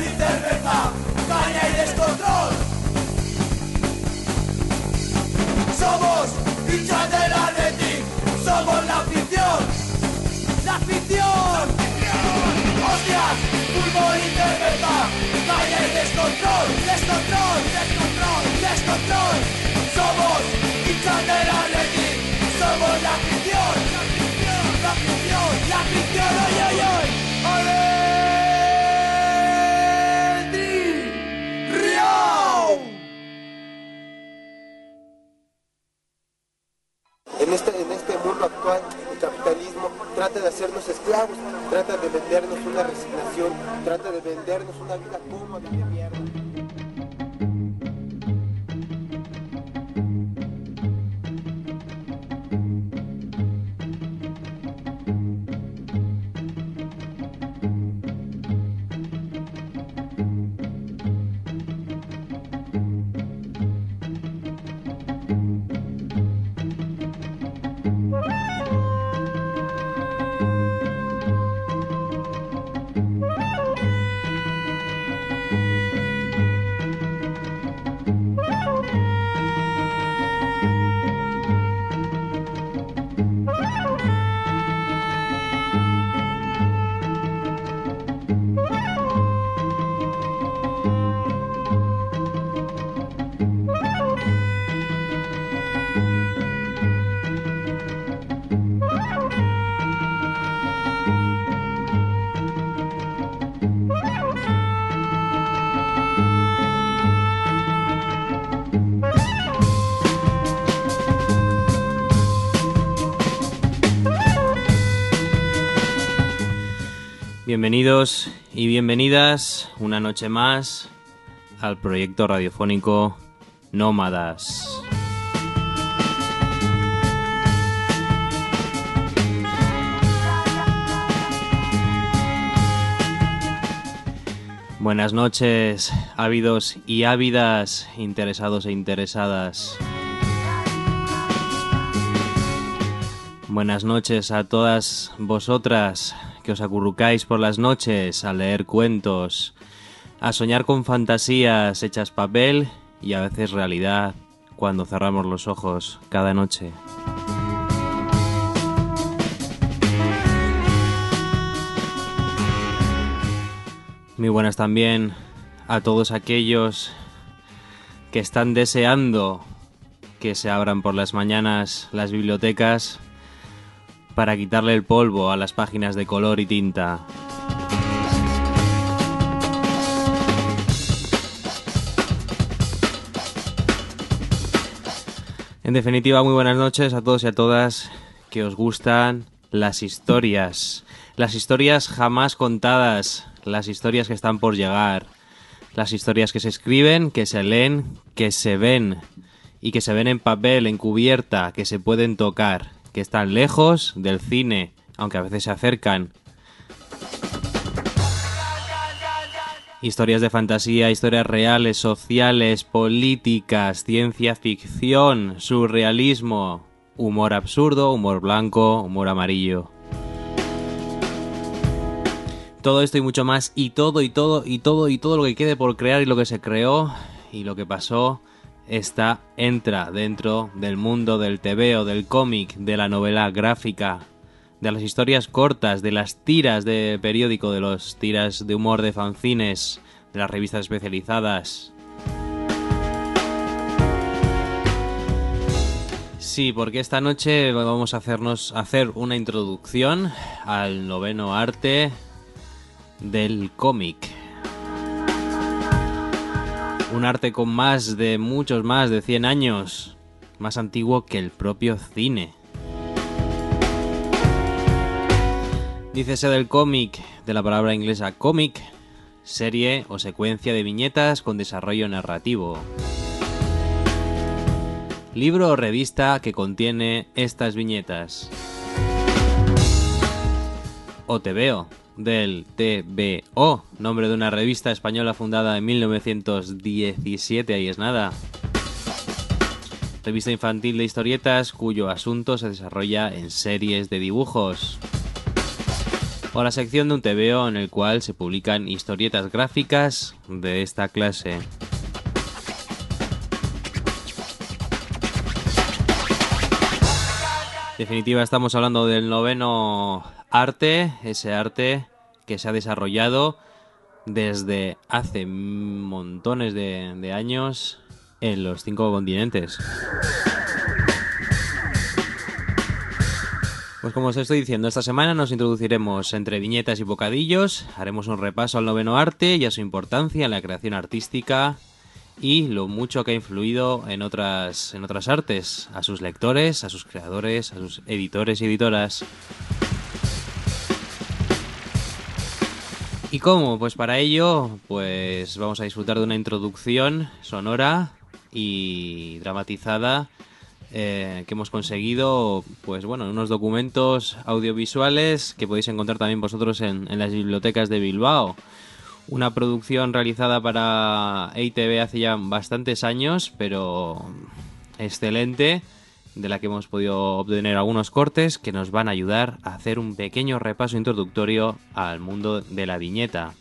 y cerveza, caña y descontrol. Somos hinchas del Athletic, somos la afición. ¡La afición! ¡Hostias! Fútbol y cerveza, caña y descontrol. ¡Descontrol! ¡Descontrol! ¡Descontrol! Somos hinchas del Athletic, somos la afición. ¡La afición! ¡La afición! ¡Oy, oy, oy! ¡Athletic! ¡Riau! En este mundo actual, el capitalismo trata de hacernos esclavos, trata de vendernos una resignación, trata de vendernos una vida cómoda de mierda. Bienvenidos y bienvenidas una noche más al proyecto radiofónico Nómadas. Buenas noches, ávidos y ávidas, interesados e interesadas. Buenas noches a todas vosotras que os acurrucáis por las noches a leer cuentos, a soñar con fantasías hechas papel y a veces realidad cuando cerramos los ojos cada noche. Muy buenas también a todos aquellos que están deseando que se abran por las mañanas las bibliotecas para quitarle el polvo a las páginas de color y tinta. En definitiva, muy buenas noches a todos y a todas que os gustan las historias jamás contadas, las historias que están por llegar, las historias que se escriben, que se leen, que se ven y que se ven en papel, en cubierta, que se pueden tocar, que están lejos del cine, aunque a veces se acercan. Historias de fantasía, historias reales, sociales, políticas, ciencia ficción, surrealismo, humor absurdo, humor blanco, humor amarillo. Todo esto y mucho más, y todo lo que quede por crear y lo que se creó y lo que pasó entra dentro del mundo del tebeo, del cómic, de la novela gráfica, de las historias cortas, de las tiras de periódico, de las tiras de humor de fanzines, de las revistas especializadas. Sí, porque esta noche vamos a hacer una introducción al noveno arte del cómic. Un arte con muchos más de 100 años, más antiguo que el propio cine. Dícese del cómic, de la palabra inglesa cómic, serie o secuencia de viñetas con desarrollo narrativo. Libro o revista que contiene estas viñetas. O tebeo, del TVO, nombre de una revista española fundada en 1917, ahí es nada. Revista infantil de historietas cuyo asunto se desarrolla en series de dibujos. o la sección de un TVO en el cual se publican historietas gráficas de esta clase. En definitiva, estamos hablando del noveno arte, ese arte que se ha desarrollado desde hace montones de años en los 5 continentes. Pues como os estoy diciendo, esta semana nos introduciremos entre viñetas y bocadillos, haremos un repaso al noveno arte y a su importancia en la creación artística y lo mucho que ha influido en otras artes, a sus lectores, a sus creadores, a sus editores y editoras. ¿Y cómo? Pues para ello, pues vamos a disfrutar de una introducción sonora y dramatizada que hemos conseguido, pues bueno, en unos documentos audiovisuales que podéis encontrar también vosotros en las bibliotecas de Bilbao. Una producción realizada para EITV hace ya bastantes años, pero excelente, de la que hemos podido obtener algunos cortes que nos van a ayudar a hacer un pequeño repaso introductorio al mundo de la viñeta.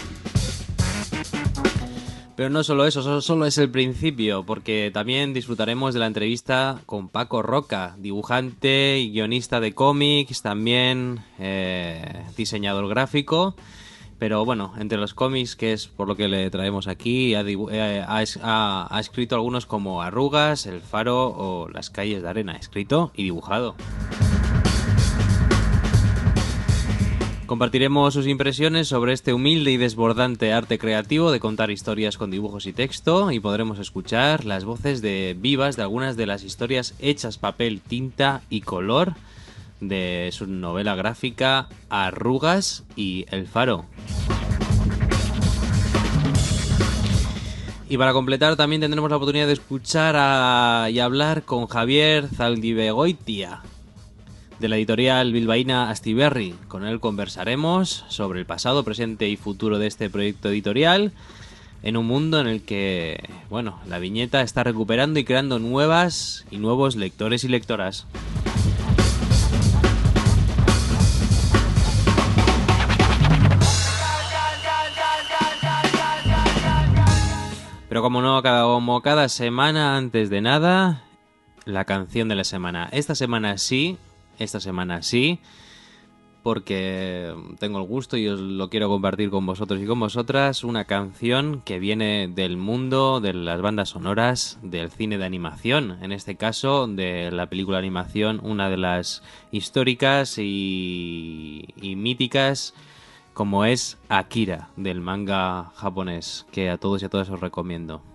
Pero no solo eso, solo es el principio, porque también disfrutaremos de la entrevista con Paco Roca, dibujante y guionista de cómics, también diseñador gráfico. Pero bueno, entre los cómics, que es por lo que le traemos aquí, ha escrito algunos como Arrugas, El Faro o Las calles de arena, escrito y dibujado. Compartiremos sus impresiones sobre este humilde y desbordante arte creativo de contar historias con dibujos y texto, y podremos escuchar las voces vivas de algunas de las historias hechas papel, tinta y color de su novela gráfica Arrugas y El Faro. Y para completar también tendremos la oportunidad de escuchar y hablar con Javier Zaldibegoitia, de la editorial bilbaína Astiberri. Con él conversaremos sobre el pasado, presente y futuro de este proyecto editorial en un mundo en el que, bueno, la viñeta está recuperando y creando nuevas y nuevos lectores y lectoras. Pero como cada semana, antes de nada, la canción de la semana. Esta semana sí, porque tengo el gusto y os lo quiero compartir con vosotros y con vosotras, una canción que viene del mundo de las bandas sonoras del cine de animación, en este caso de la película de animación, una de las históricas y míticas, como es Akira, del manga japonés, que a todos y a todas os recomiendo.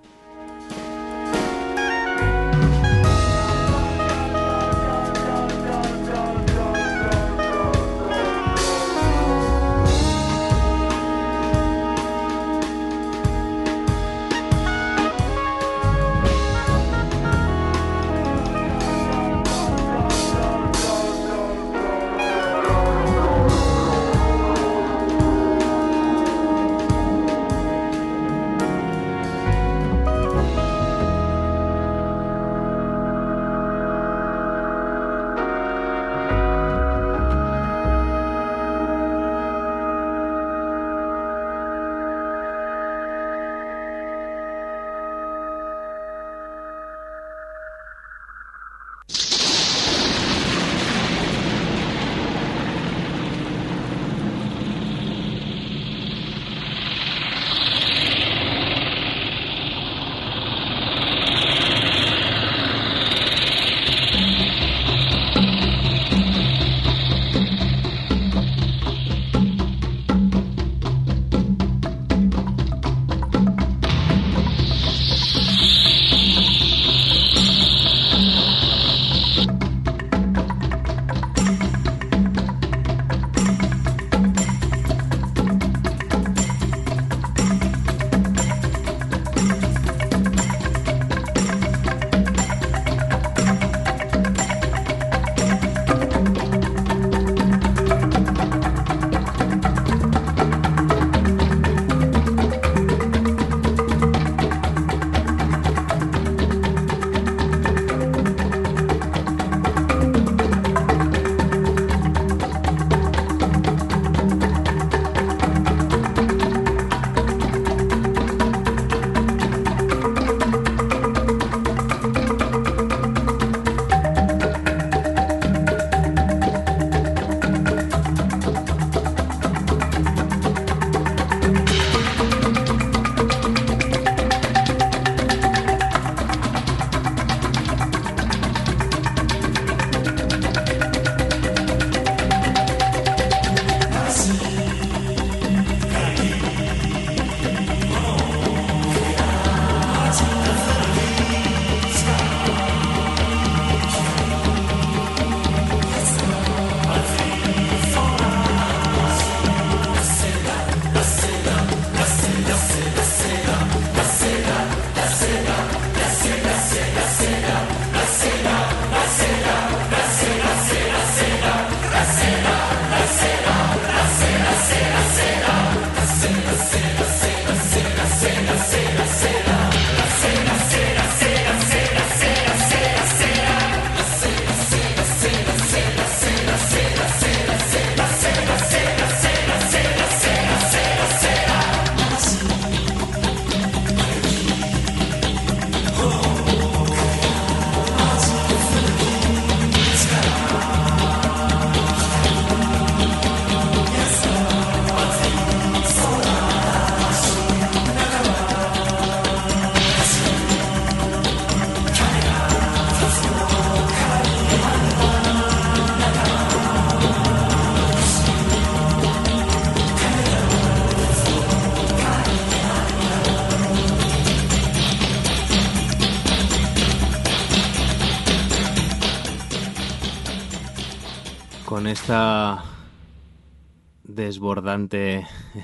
Con esta desbordante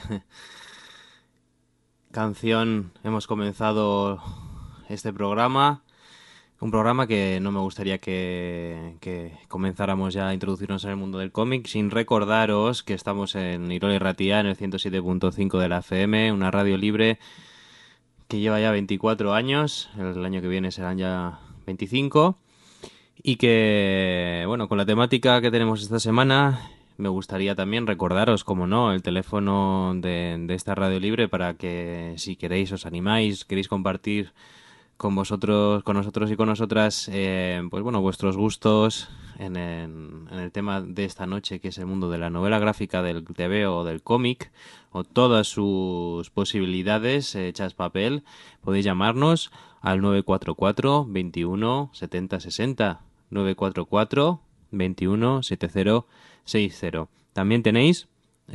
canción hemos comenzado este programa. Un programa que no me gustaría que comenzáramos ya a introducirnos en el mundo del cómic sin recordaros que estamos en Irola y Ratia, en el 107.5 de la FM, una radio libre que lleva ya 24 años, el año que viene serán ya 25, y que, bueno, con la temática que tenemos esta semana, me gustaría también recordaros, como no, el teléfono de esta radio libre para que, si queréis, os animáis, queréis compartir con vosotros, con nosotros y con nosotras, pues bueno, vuestros gustos en el tema de esta noche, que es el mundo de la novela gráfica, del TV o del cómic, o todas sus posibilidades hechas papel. Podéis llamarnos al 944 21 70 60, 944 21 70 60. También tenéis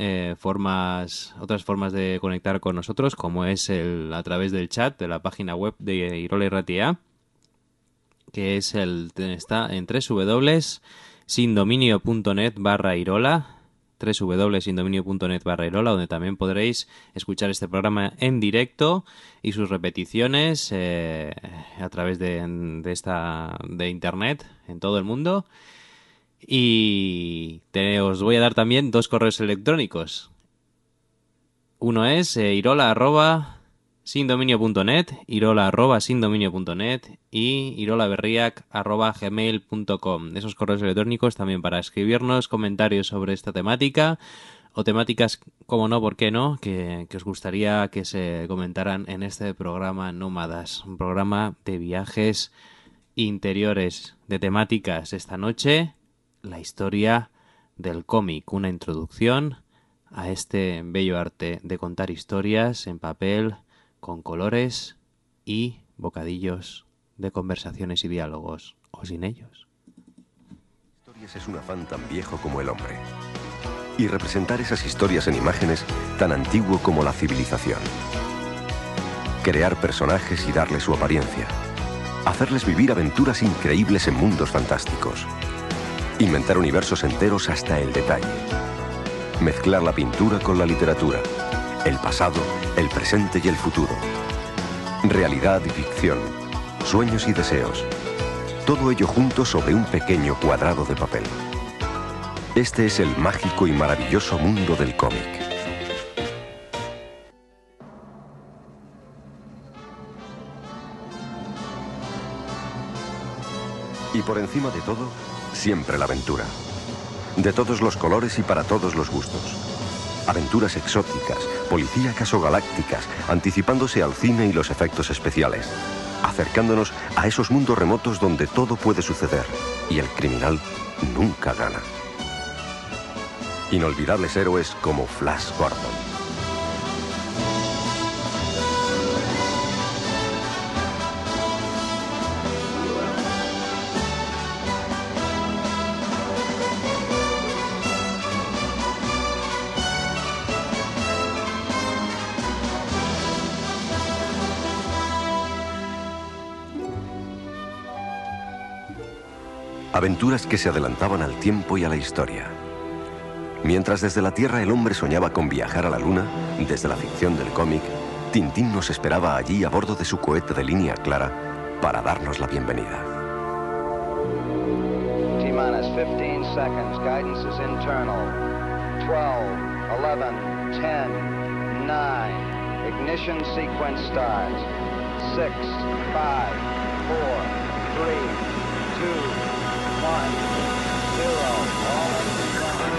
otras formas de conectar con nosotros, como es a través del chat de la página web de Irola y Ratia, que es está en www.sindominio.net/Irola, www.sindominio.net/Irola, donde también podréis escuchar este programa en directo y sus repeticiones a través de internet en todo el mundo. Y os voy a dar también 2 correos electrónicos. Uno es irola@sindominio.net, irola@sindominio.net y irolaberriac@gmail.com. Esos correos electrónicos también para escribirnos comentarios sobre esta temática o temáticas, como no, ¿por qué no?, que os gustaría que se comentaran en este programa Nómadas, un programa de viajes interiores, de temáticas. Esta noche, la historia del cómic, una introducción a este bello arte de contar historias en papel, con colores y bocadillos de conversaciones y diálogos, o sin ellos. Historias es un afán tan viejo como el hombre, y representar esas historias en imágenes tan antiguo como la civilización. Crear personajes y darles su apariencia, hacerles vivir aventuras increíbles en mundos fantásticos. Inventar universos enteros hasta el detalle. Mezclar la pintura con la literatura, el pasado, el presente y el futuro. Realidad y ficción, sueños y deseos. Todo ello junto sobre un pequeño cuadrado de papel. Este es el mágico y maravilloso mundo del cómic. Y por encima de todo, siempre la aventura. De todos los colores y para todos los gustos. Aventuras exóticas, policíacas o galácticas, anticipándose al cine y los efectos especiales. Acercándonos a esos mundos remotos donde todo puede suceder y el criminal nunca gana. Inolvidables héroes como Flash Gordon. Aventuras que se adelantaban al tiempo y a la historia. Mientras desde la Tierra el hombre soñaba con viajar a la Luna, desde la ficción del cómic, Tintín nos esperaba allí a bordo de su cohete de línea clara para darnos la bienvenida. T-minus 15 seconds. Guidance is internal. 12, 11, 10, 9. Ignition sequence starts. 6, 5, 4, 3, 2, 1, 0. All engines running.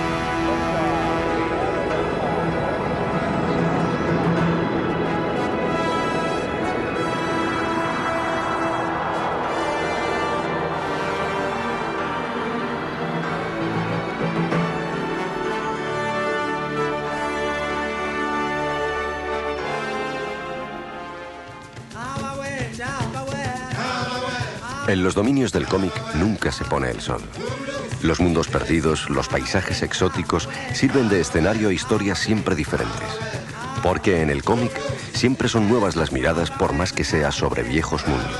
En los dominios del cómic nunca se pone el sol. Los mundos perdidos, los paisajes exóticos sirven de escenario a historias siempre diferentes. Porque en el cómic siempre son nuevas las miradas por más que sea sobre viejos mundos.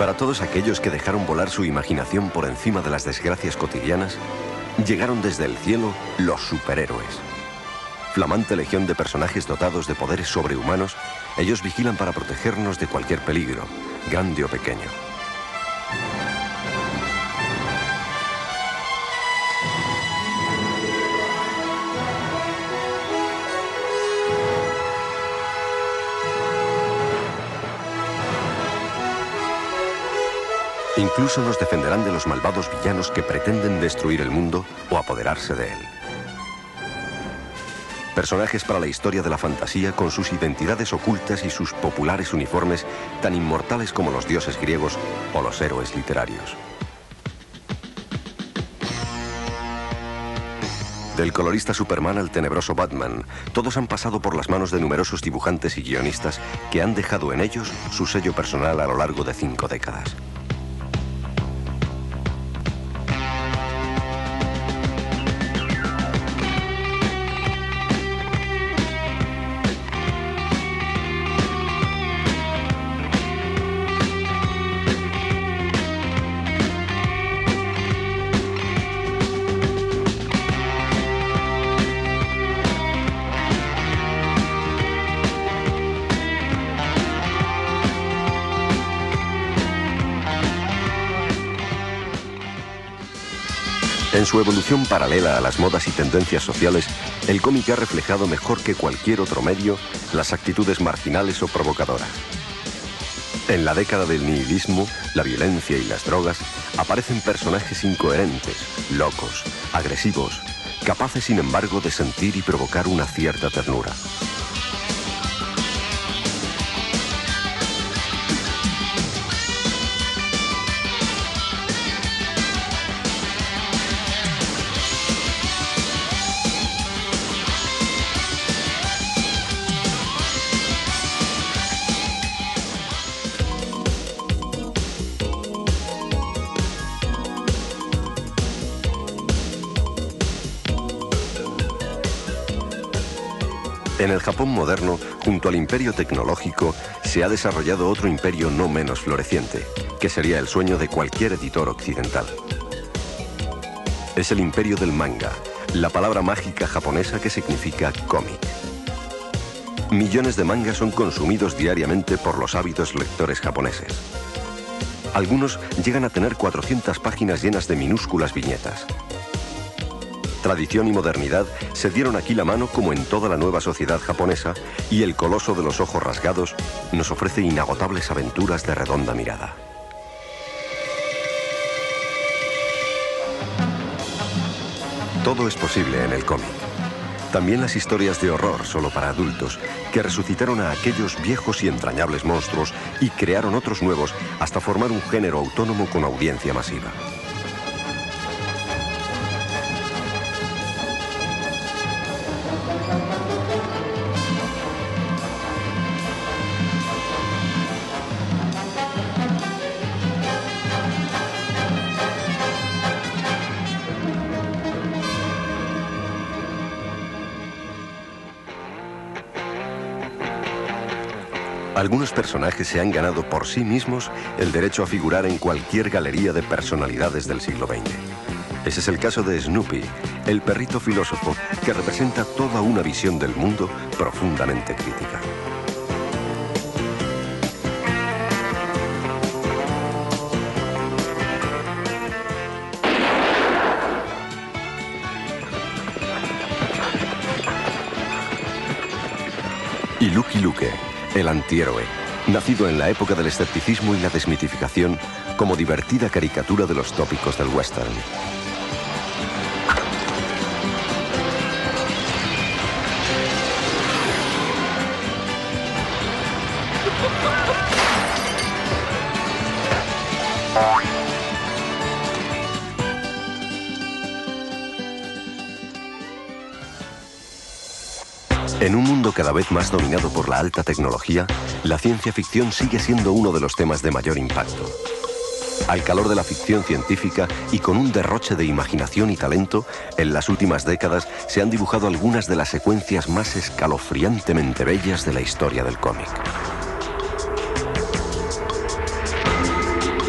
Para todos aquellos que dejaron volar su imaginación por encima de las desgracias cotidianas, llegaron desde el cielo los superhéroes. Flamante legión de personajes dotados de poderes sobrehumanos, ellos vigilan para protegernos de cualquier peligro, grande o pequeño. Incluso nos defenderán de los malvados villanos que pretenden destruir el mundo o apoderarse de él. Personajes para la historia de la fantasía con sus identidades ocultas y sus populares uniformes tan inmortales como los dioses griegos o los héroes literarios. Del colorista Superman al tenebroso Batman, todos han pasado por las manos de numerosos dibujantes y guionistas que han dejado en ellos su sello personal a lo largo de 5 décadas. En su evolución paralela a las modas y tendencias sociales, el cómic ha reflejado mejor que cualquier otro medio las actitudes marginales o provocadoras. En la década del nihilismo, la violencia y las drogas, aparecen personajes incoherentes, locos, agresivos, capaces sin embargo de sentir y provocar una cierta ternura. En el Japón moderno, junto al imperio tecnológico, se ha desarrollado otro imperio no menos floreciente, que sería el sueño de cualquier editor occidental. Es el imperio del manga, la palabra mágica japonesa que significa cómic. Millones de mangas son consumidos diariamente por los ávidos lectores japoneses. Algunos llegan a tener 400 páginas llenas de minúsculas viñetas. Tradición y modernidad se dieron aquí la mano como en toda la nueva sociedad japonesa, y el coloso de los ojos rasgados nos ofrece inagotables aventuras de redonda mirada. Todo es posible en el cómic. También las historias de horror solo para adultos, que resucitaron a aquellos viejos y entrañables monstruos y crearon otros nuevos hasta formar un género autónomo con audiencia masiva. Algunos personajes se han ganado por sí mismos el derecho a figurar en cualquier galería de personalidades del siglo XX. Ese es el caso de Snoopy, el perrito filósofo que representa toda una visión del mundo profundamente crítica. Y Lucky Luke, el antihéroe, nacido en la época del escepticismo y la desmitificación como divertida caricatura de los tópicos del western. En un mundo cada vez más dominado por la alta tecnología, la ciencia ficción sigue siendo uno de los temas de mayor impacto. Al calor de la ficción científica y con un derroche de imaginación y talento, en las últimas décadas se han dibujado algunas de las secuencias más escalofriantemente bellas de la historia del cómic.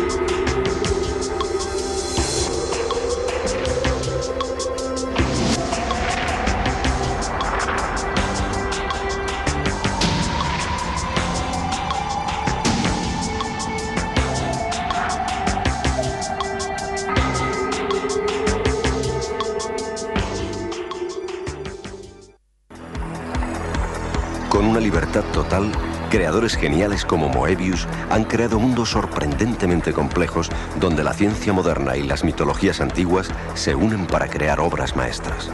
una libertad total, creadores geniales como Moebius han creado mundos sorprendentemente complejos donde la ciencia moderna y las mitologías antiguas se unen para crear obras maestras.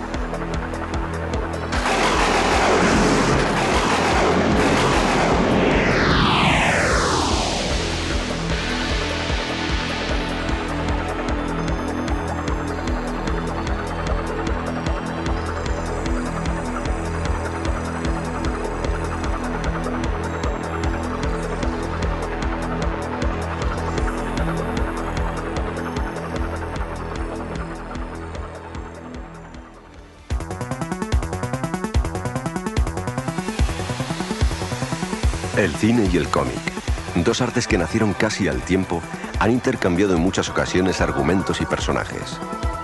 El cine y el cómic, dos artes que nacieron casi al tiempo, han intercambiado en muchas ocasiones argumentos y personajes.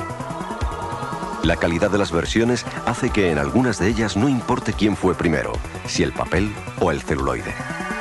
La calidad de las versiones hace que en algunas de ellas no importe quién fue primero, si el papel o el celuloide.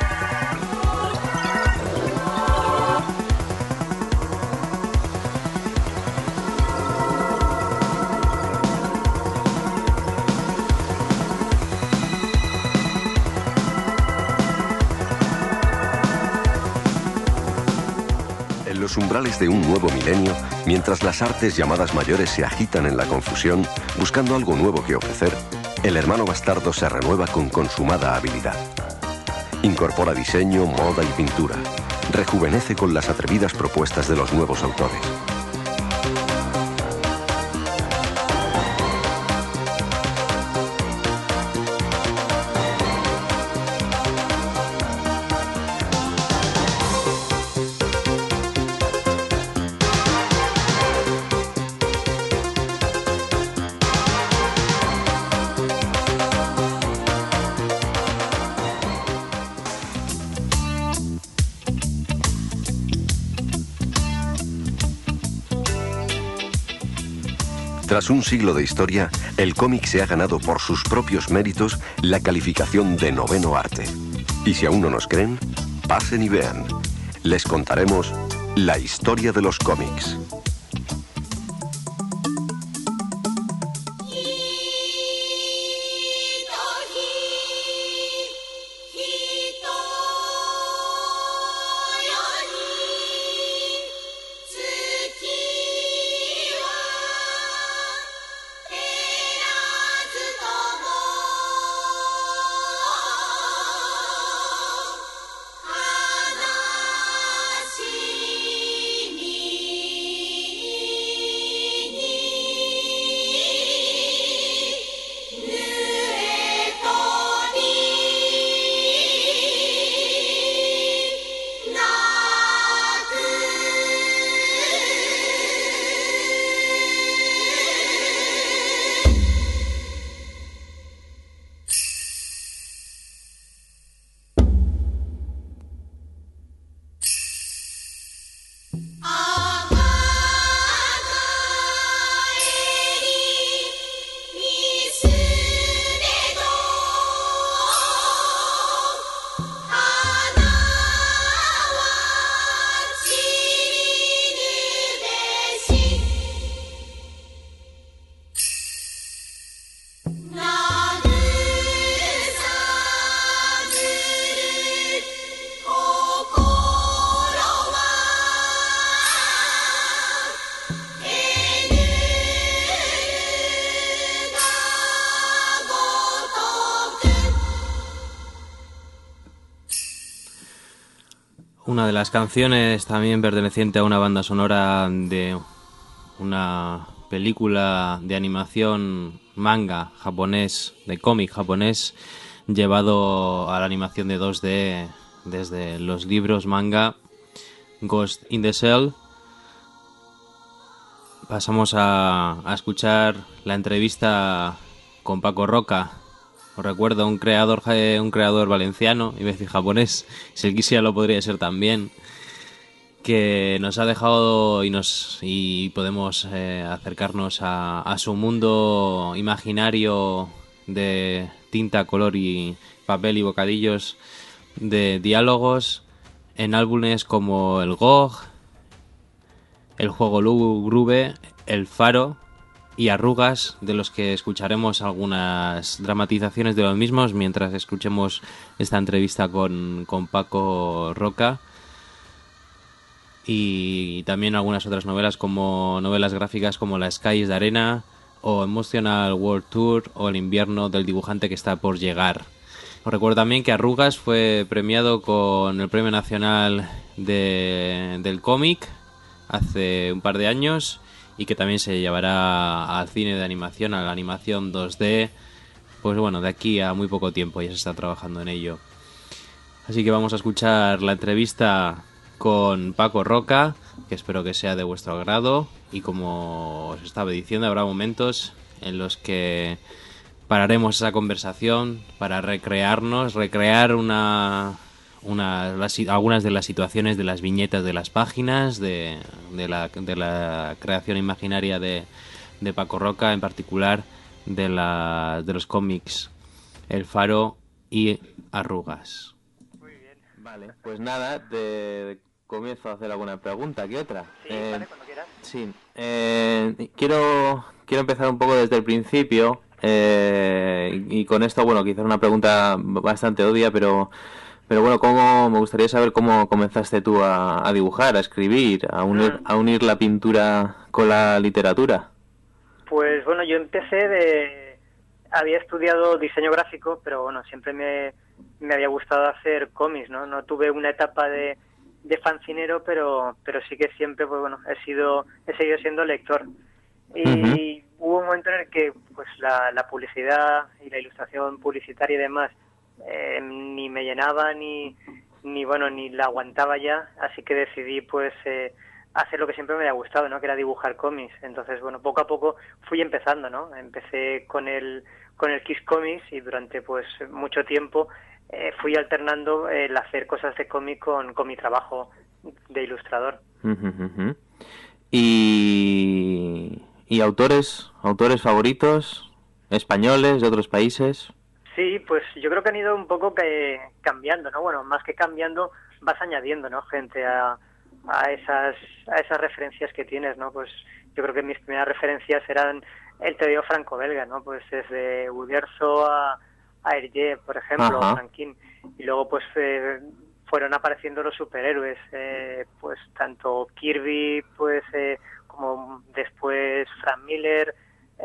Los umbrales de un nuevo milenio, mientras las artes llamadas mayores se agitan en la confusión, buscando algo nuevo que ofrecer, el hermano bastardo se renueva con consumada habilidad. Incorpora diseño, moda y pintura. Rejuvenece con las atrevidas propuestas de los nuevos autores. Tras un siglo de historia, el cómic se ha ganado por sus propios méritos la calificación de noveno arte. Y si aún no nos creen, pasen y vean. Les contaremos la historia de los cómics. Una de las canciones también perteneciente a una banda sonora de una película de animación manga japonés, de cómic japonés, llevado a la animación de 2D desde los libros manga Ghost in the Shell. Pasamos a escuchar la entrevista con Paco Roca. Os recuerdo, un creador valenciano, iba a decir japonés, si él quisiera lo podría ser también, que nos ha dejado y podemos acercarnos a su mundo imaginario de tinta, color y papel y bocadillos de diálogos en álbumes como el GOG, el juego Lúgubre, el Faro y Arrugas, de los que escucharemos algunas dramatizaciones de los mismos mientras escuchemos esta entrevista con Paco Roca, y también algunas otras novelas, como novelas gráficas como Las calles de arena o Emotional World Tour o El invierno del dibujante que está por llegar. Os recuerdo también que Arrugas fue premiado con el Premio Nacional del Cómic hace un par de años, y que también se llevará al cine de animación, a la animación 2D, pues bueno, de aquí a muy poco tiempo ya se está trabajando en ello. Así que vamos a escuchar la entrevista con Paco Roca, que espero que sea de vuestro agrado, y como os estaba diciendo, habrá momentos en los que pararemos esa conversación para recrear algunas de las situaciones de las viñetas de las páginas, de la creación imaginaria de Paco Roca, en particular de los cómics El Faro y Arrugas. Muy bien. Vale, pues nada, te comienzo a hacer alguna pregunta, ¿qué otra? Sí, vale, cuando quieras. Sí, quiero empezar un poco desde el principio, y con esto, bueno, quizás una pregunta bastante obvia, pero bueno, me gustaría saber cómo comenzaste tú a dibujar, a escribir, a unir la pintura con la literatura. Pues bueno, yo había estudiado diseño gráfico, pero bueno, siempre me había gustado hacer cómics, ¿no? No tuve una etapa de fancinero, pero sí que siempre, pues bueno, he seguido siendo lector. Y hubo un momento en el que pues la publicidad y la ilustración publicitaria y demás ni me llenaba ni la aguantaba ya, así que decidí pues hacer lo que siempre me había gustado, ¿no? Que era dibujar cómics. Entonces, bueno, poco a poco fui empezando, ¿no? Empecé con el Kiss Comics y durante pues mucho tiempo fui alternando el hacer cosas de cómic con mi trabajo de ilustrador. ¿Y autores favoritos, españoles, de otros países? Sí, pues yo creo que han ido un poco cambiando, ¿no? Bueno, más que cambiando, vas añadiendo, ¿no? Gente a esas referencias que tienes, ¿no? Pues yo creo que mis primeras referencias eran el teoría franco-belga, ¿no? Pues desde Uderzo a Hergé, por ejemplo, a Franquin. Y luego pues fueron apareciendo los superhéroes, pues tanto Kirby, pues como después Frank Miller,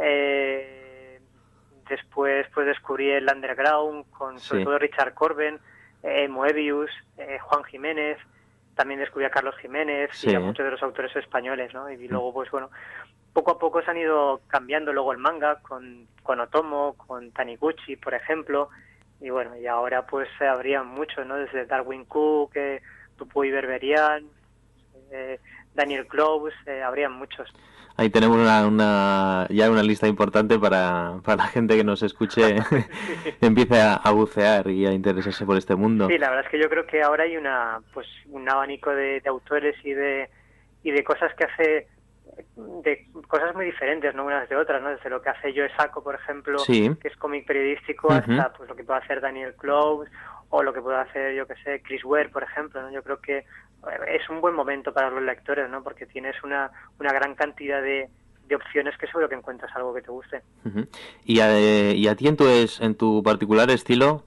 después pues descubrí el underground con sobre todo Richard Corben, Moebius, Juan Jiménez, también descubrí a Carlos Jiménez y a muchos de los autores españoles, ¿no? Y luego pues bueno, poco a poco se han ido cambiando luego el manga con Otomo, con Taniguchi, por ejemplo, y bueno, y ahora pues habría muchos, ¿no? Desde Darwin Cook, Dupuy Berberian, Daniel Clowes, habría muchos. Ahí tenemos ya una lista importante para la gente que nos escuche empiece a bucear y a interesarse por este mundo. Sí, la verdad es que yo creo que ahora hay un abanico de autores y de cosas que hace, de cosas muy diferentes, ¿no? Unas de otras, ¿no? Desde lo que hace Joe Sacco, por ejemplo, que es cómic periodístico, hasta pues lo que puede hacer Daniel Clowes o lo que puede hacer, yo que sé, Chris Ware, por ejemplo, ¿no? Yo creo que es un buen momento para los lectores, ¿no? Porque tienes una gran cantidad de opciones que seguro que encuentras algo que te guste. Y a ti en tu particular estilo,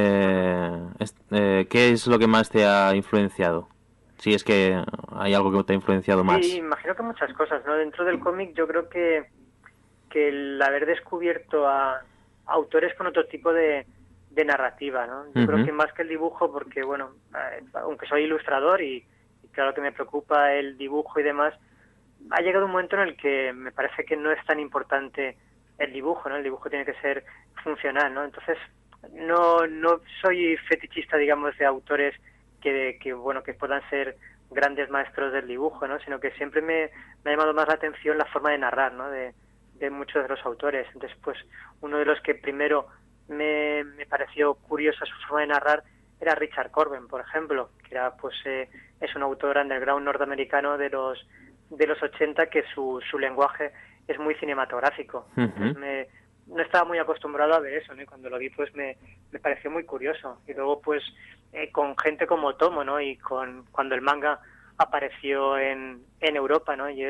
¿qué es lo que más te ha influenciado? Si es que hay algo que te ha influenciado más. Sí, imagino que muchas cosas, ¿no? Dentro del cómic yo creo que el haber descubierto a autores con otro tipo de narrativa, ¿no? Yo creo que más que el dibujo, porque bueno, aunque soy ilustrador y claro que me preocupa el dibujo y demás, ha llegado un momento en el que me parece que no es tan importante el dibujo, ¿no? El dibujo tiene que ser funcional, ¿no? Entonces no soy fetichista, digamos, de autores que puedan ser grandes maestros del dibujo, ¿no? Sino que siempre me ha llamado más la atención la forma de narrar, ¿no? De muchos de los autores. Entonces, pues uno de los que primero me pareció curiosa su forma de narrar era Richard Corben, por ejemplo, que era pues es un autor underground norteamericano de los 80 que su lenguaje es muy cinematográfico. Entonces no estaba muy acostumbrado a ver eso, ¿no? Y cuando lo vi pues me pareció muy curioso. Y luego pues con gente como Otomo, ¿no? Y cuando el manga apareció en Europa, ¿no? Y es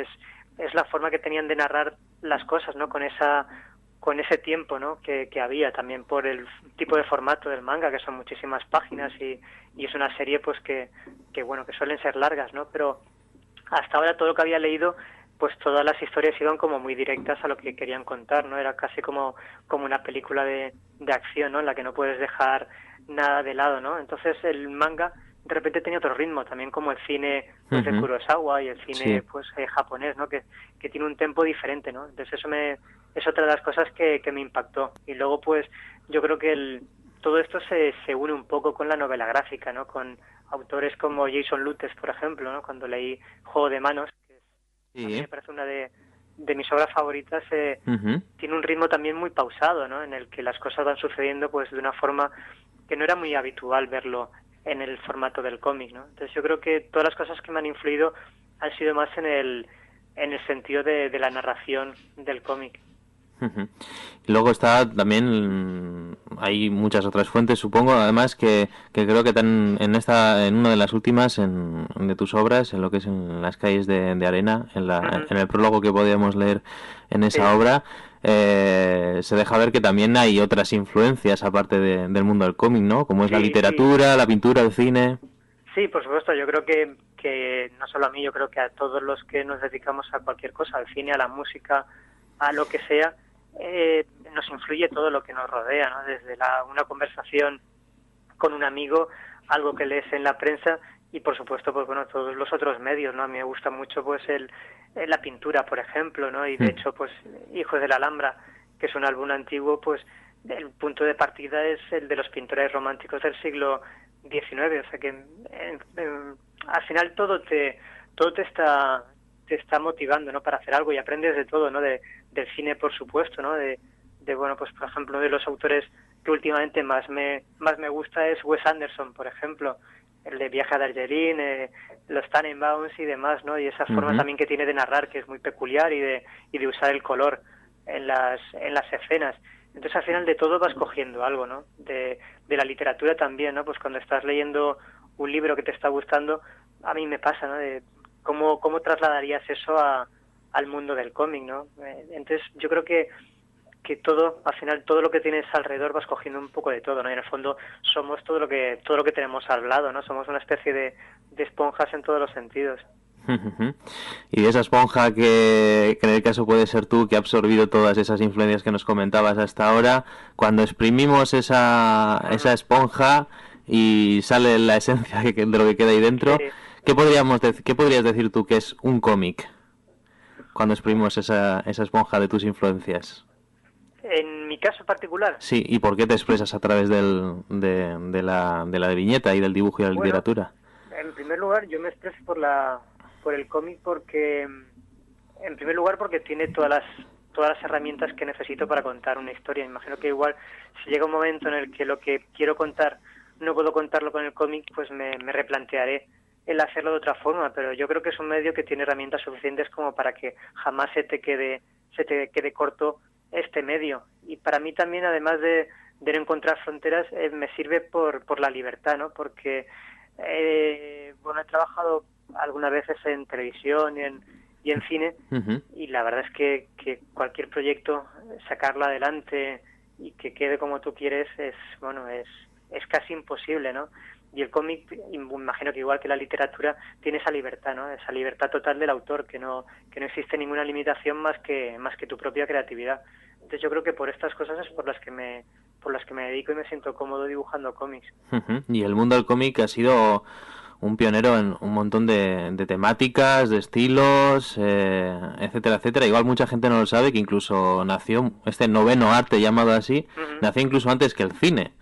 es la forma que tenían de narrar las cosas, ¿no? Con ese tiempo, ¿no? que había, también por el tipo de formato del manga, que son muchísimas páginas y es una serie pues que bueno, que suelen ser largas, ¿no? Pero hasta ahora todo lo que había leído, pues todas las historias iban como muy directas a lo que querían contar, ¿no? Era casi como una película de acción, ¿no? En la que no puedes dejar nada de lado, ¿no? Entonces el manga de repente tenía otro ritmo, también como el cine pues, de Kurosawa y el cine pues japonés, ¿no? Que tiene un tempo diferente, ¿no? Entonces eso es otra de las cosas que me impactó. Y luego pues yo creo que todo esto se une un poco con la novela gráfica, ¿no? Con autores como Jason Lutes, por ejemplo, ¿no? Cuando leí Juego de Manos, que a mí me parece una de mis obras favoritas, tiene un ritmo también muy pausado, ¿no? En el que las cosas van sucediendo pues de una forma que no era muy habitual verlo en el formato del cómic, ¿no? Entonces yo creo que todas las cosas que me han influido han sido más en el sentido de la narración del cómic. Luego está también, hay muchas otras fuentes, supongo, además que creo que en una de las últimas de tus obras, en lo que es en Las calles de arena, en el prólogo que podíamos leer en esa obra, se deja ver que también hay otras influencias aparte del mundo del cómic, ¿no? Como es la literatura, la pintura, el cine. Sí, por supuesto, yo creo que no solo a mí, yo creo que a todos los que nos dedicamos a cualquier cosa, al cine, a la música, a lo que sea, nos influye todo lo que nos rodea, ¿no? Desde una conversación con un amigo, algo que lees en la prensa y por supuesto pues bueno, todos los otros medios, ¿no? A mí me gusta mucho pues la pintura, por ejemplo, ¿no? Y de hecho pues Hijos de la Alhambra, que es un álbum antiguo, pues el punto de partida es el de los pintores románticos del siglo XIX, o sea que al final todo te está motivando, ¿no? Para hacer algo y aprendes de todo, ¿no? Del cine, por supuesto, ¿no? De bueno, pues por ejemplo, uno de los autores que últimamente más me gusta es Wes Anderson, por ejemplo, el de Viaje a Darjeeling, los Tannenbaums y demás, ¿no? Y esa forma también que tiene de narrar, que es muy peculiar, y de usar el color en las escenas. Entonces al final de todo vas cogiendo algo, ¿no? De la literatura también, ¿no? Pues cuando estás leyendo un libro que te está gustando, a mí me pasa, ¿no? De cómo trasladarías eso al mundo del cómic, ¿no? Entonces yo creo que todo, al final todo lo que tienes alrededor vas cogiendo un poco de todo, ¿no? Y en el fondo somos todo lo que tenemos al lado, ¿no? Somos una especie de esponjas en todos los sentidos. Y de esa esponja que en el caso puede ser tú, que ha absorbido todas esas influencias que nos comentabas hasta ahora, cuando exprimimos esa esponja y sale la esencia de lo que queda ahí dentro, sí. ¿Qué podrías decir tú que es un cómic cuando exprimimos esa esponja de tus influencias? En mi caso particular. Sí, ¿y por qué te expresas a través de la viñeta y del dibujo y la literatura? En primer lugar, yo me expreso por el cómic porque tiene todas las herramientas que necesito para contar una historia. Imagino que igual si llega un momento en el que lo que quiero contar no puedo contarlo con el cómic, pues me replantearé el hacerlo de otra forma, pero yo creo que es un medio que tiene herramientas suficientes como para que jamás se te quede corto este medio. Y para mí también, además de no encontrar fronteras, me sirve por la libertad, ¿no? Porque he trabajado algunas veces en televisión y en cine, y la verdad es que cualquier proyecto, sacarlo adelante y que quede como tú quieres, es casi imposible, ¿no? Y el cómic, imagino que igual que la literatura, tiene esa libertad, ¿no? Esa libertad total del autor, que no existe ninguna limitación más que tu propia creatividad. Entonces yo creo que por estas cosas es por las que me dedico y me siento cómodo dibujando cómics. Y el mundo del cómic ha sido un pionero en un montón de temáticas, de estilos, etcétera, etcétera. Igual mucha gente no lo sabe, que incluso nació este noveno arte llamado así, nació incluso antes que el cine.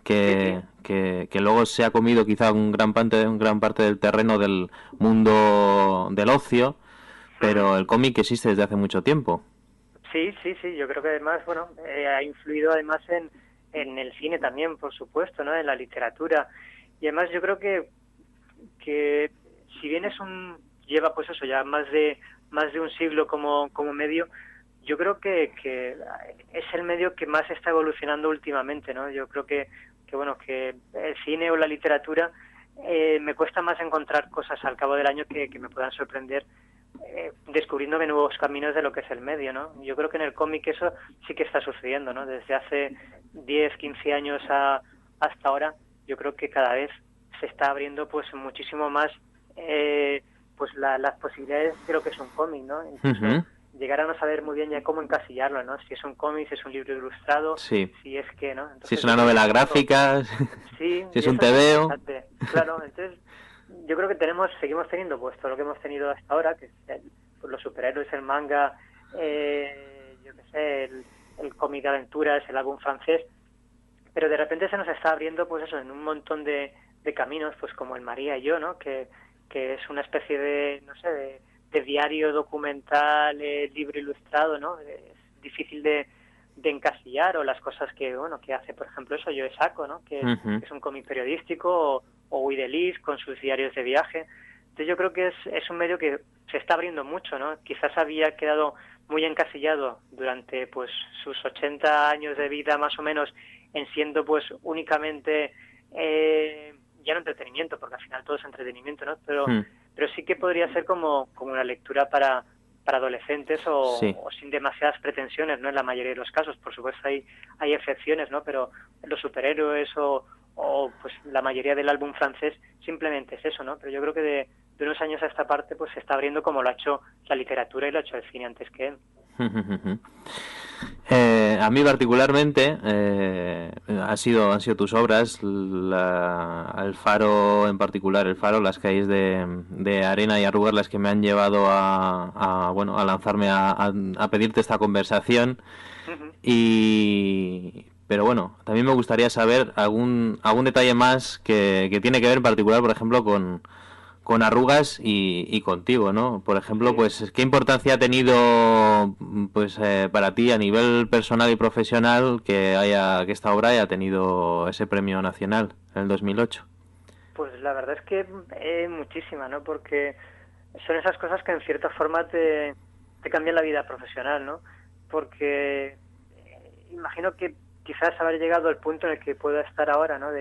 Que luego se ha comido quizá un gran parte del terreno del mundo del ocio, pero el cómic existe desde hace mucho tiempo. Sí, yo creo que además, ha influido además en el cine también, por supuesto, ¿no? En la literatura. Y además yo creo que si bien lleva pues eso, ya más de un siglo como medio, yo creo que es el medio que más está evolucionando últimamente, ¿no? Yo creo que el cine o la literatura me cuesta más encontrar cosas al cabo del año que me puedan sorprender descubriendo de nuevos caminos de lo que es el medio, ¿no? Yo creo que en el cómic eso sí que está sucediendo, ¿no? Desde hace 10, 15 años hasta ahora, yo creo que cada vez se está abriendo pues muchísimo más pues las posibilidades de lo que es un cómic, ¿no? Incluso llegar a no saber muy bien ya cómo encasillarlo, ¿no? Si es un cómic, si es un libro ilustrado, sí. si es que, ¿no? Entonces, si es una novela gráfica, sí, si es un tebeo. Claro, entonces yo creo que seguimos teniendo pues todo lo que hemos tenido hasta ahora, que es pues, los superhéroes, el manga, yo qué sé, el cómic de aventuras, el álbum francés, pero de repente se nos está abriendo pues eso en un montón de caminos, pues como el María y yo, ¿no? Que es una especie de, no sé, de diario documental, libro ilustrado, ¿no? Es difícil de encasillar, o las cosas que hace, por ejemplo, eso Joe Sacco, ¿no? Que es un cómic periodístico, o Widelis con sus diarios de viaje. Entonces yo creo que es un medio que se está abriendo mucho, ¿no? Quizás había quedado muy encasillado durante pues sus 80 años de vida más o menos en siendo pues únicamente ya no entretenimiento, porque al final todo es entretenimiento, ¿no? Pero sí que podría ser como una lectura para adolescentes o sin demasiadas pretensiones, ¿no? En la mayoría de los casos, por supuesto hay excepciones, ¿no? Pero los superhéroes o pues la mayoría del álbum francés simplemente es eso, ¿no? Pero yo creo que de unos años a esta parte pues se está abriendo como lo ha hecho la literatura y lo ha hecho el cine antes que él. A mí particularmente han sido tus obras, el Faro en particular, el Faro, las calles de arena y arrugas, las que me han llevado a lanzarme a pedirte esta conversación. Pero bueno, también me gustaría saber algún detalle más que tiene que ver en particular, por ejemplo, con Arrugas y contigo, ¿no? Por ejemplo, pues ¿qué importancia ha tenido pues para ti a nivel personal y profesional que esta obra haya tenido ese premio nacional en el 2008? Pues la verdad es que muchísima, ¿no? Porque son esas cosas que en cierta forma te cambian la vida profesional, ¿no? Porque imagino que quizás haber llegado al punto en el que puedo estar ahora, ¿no?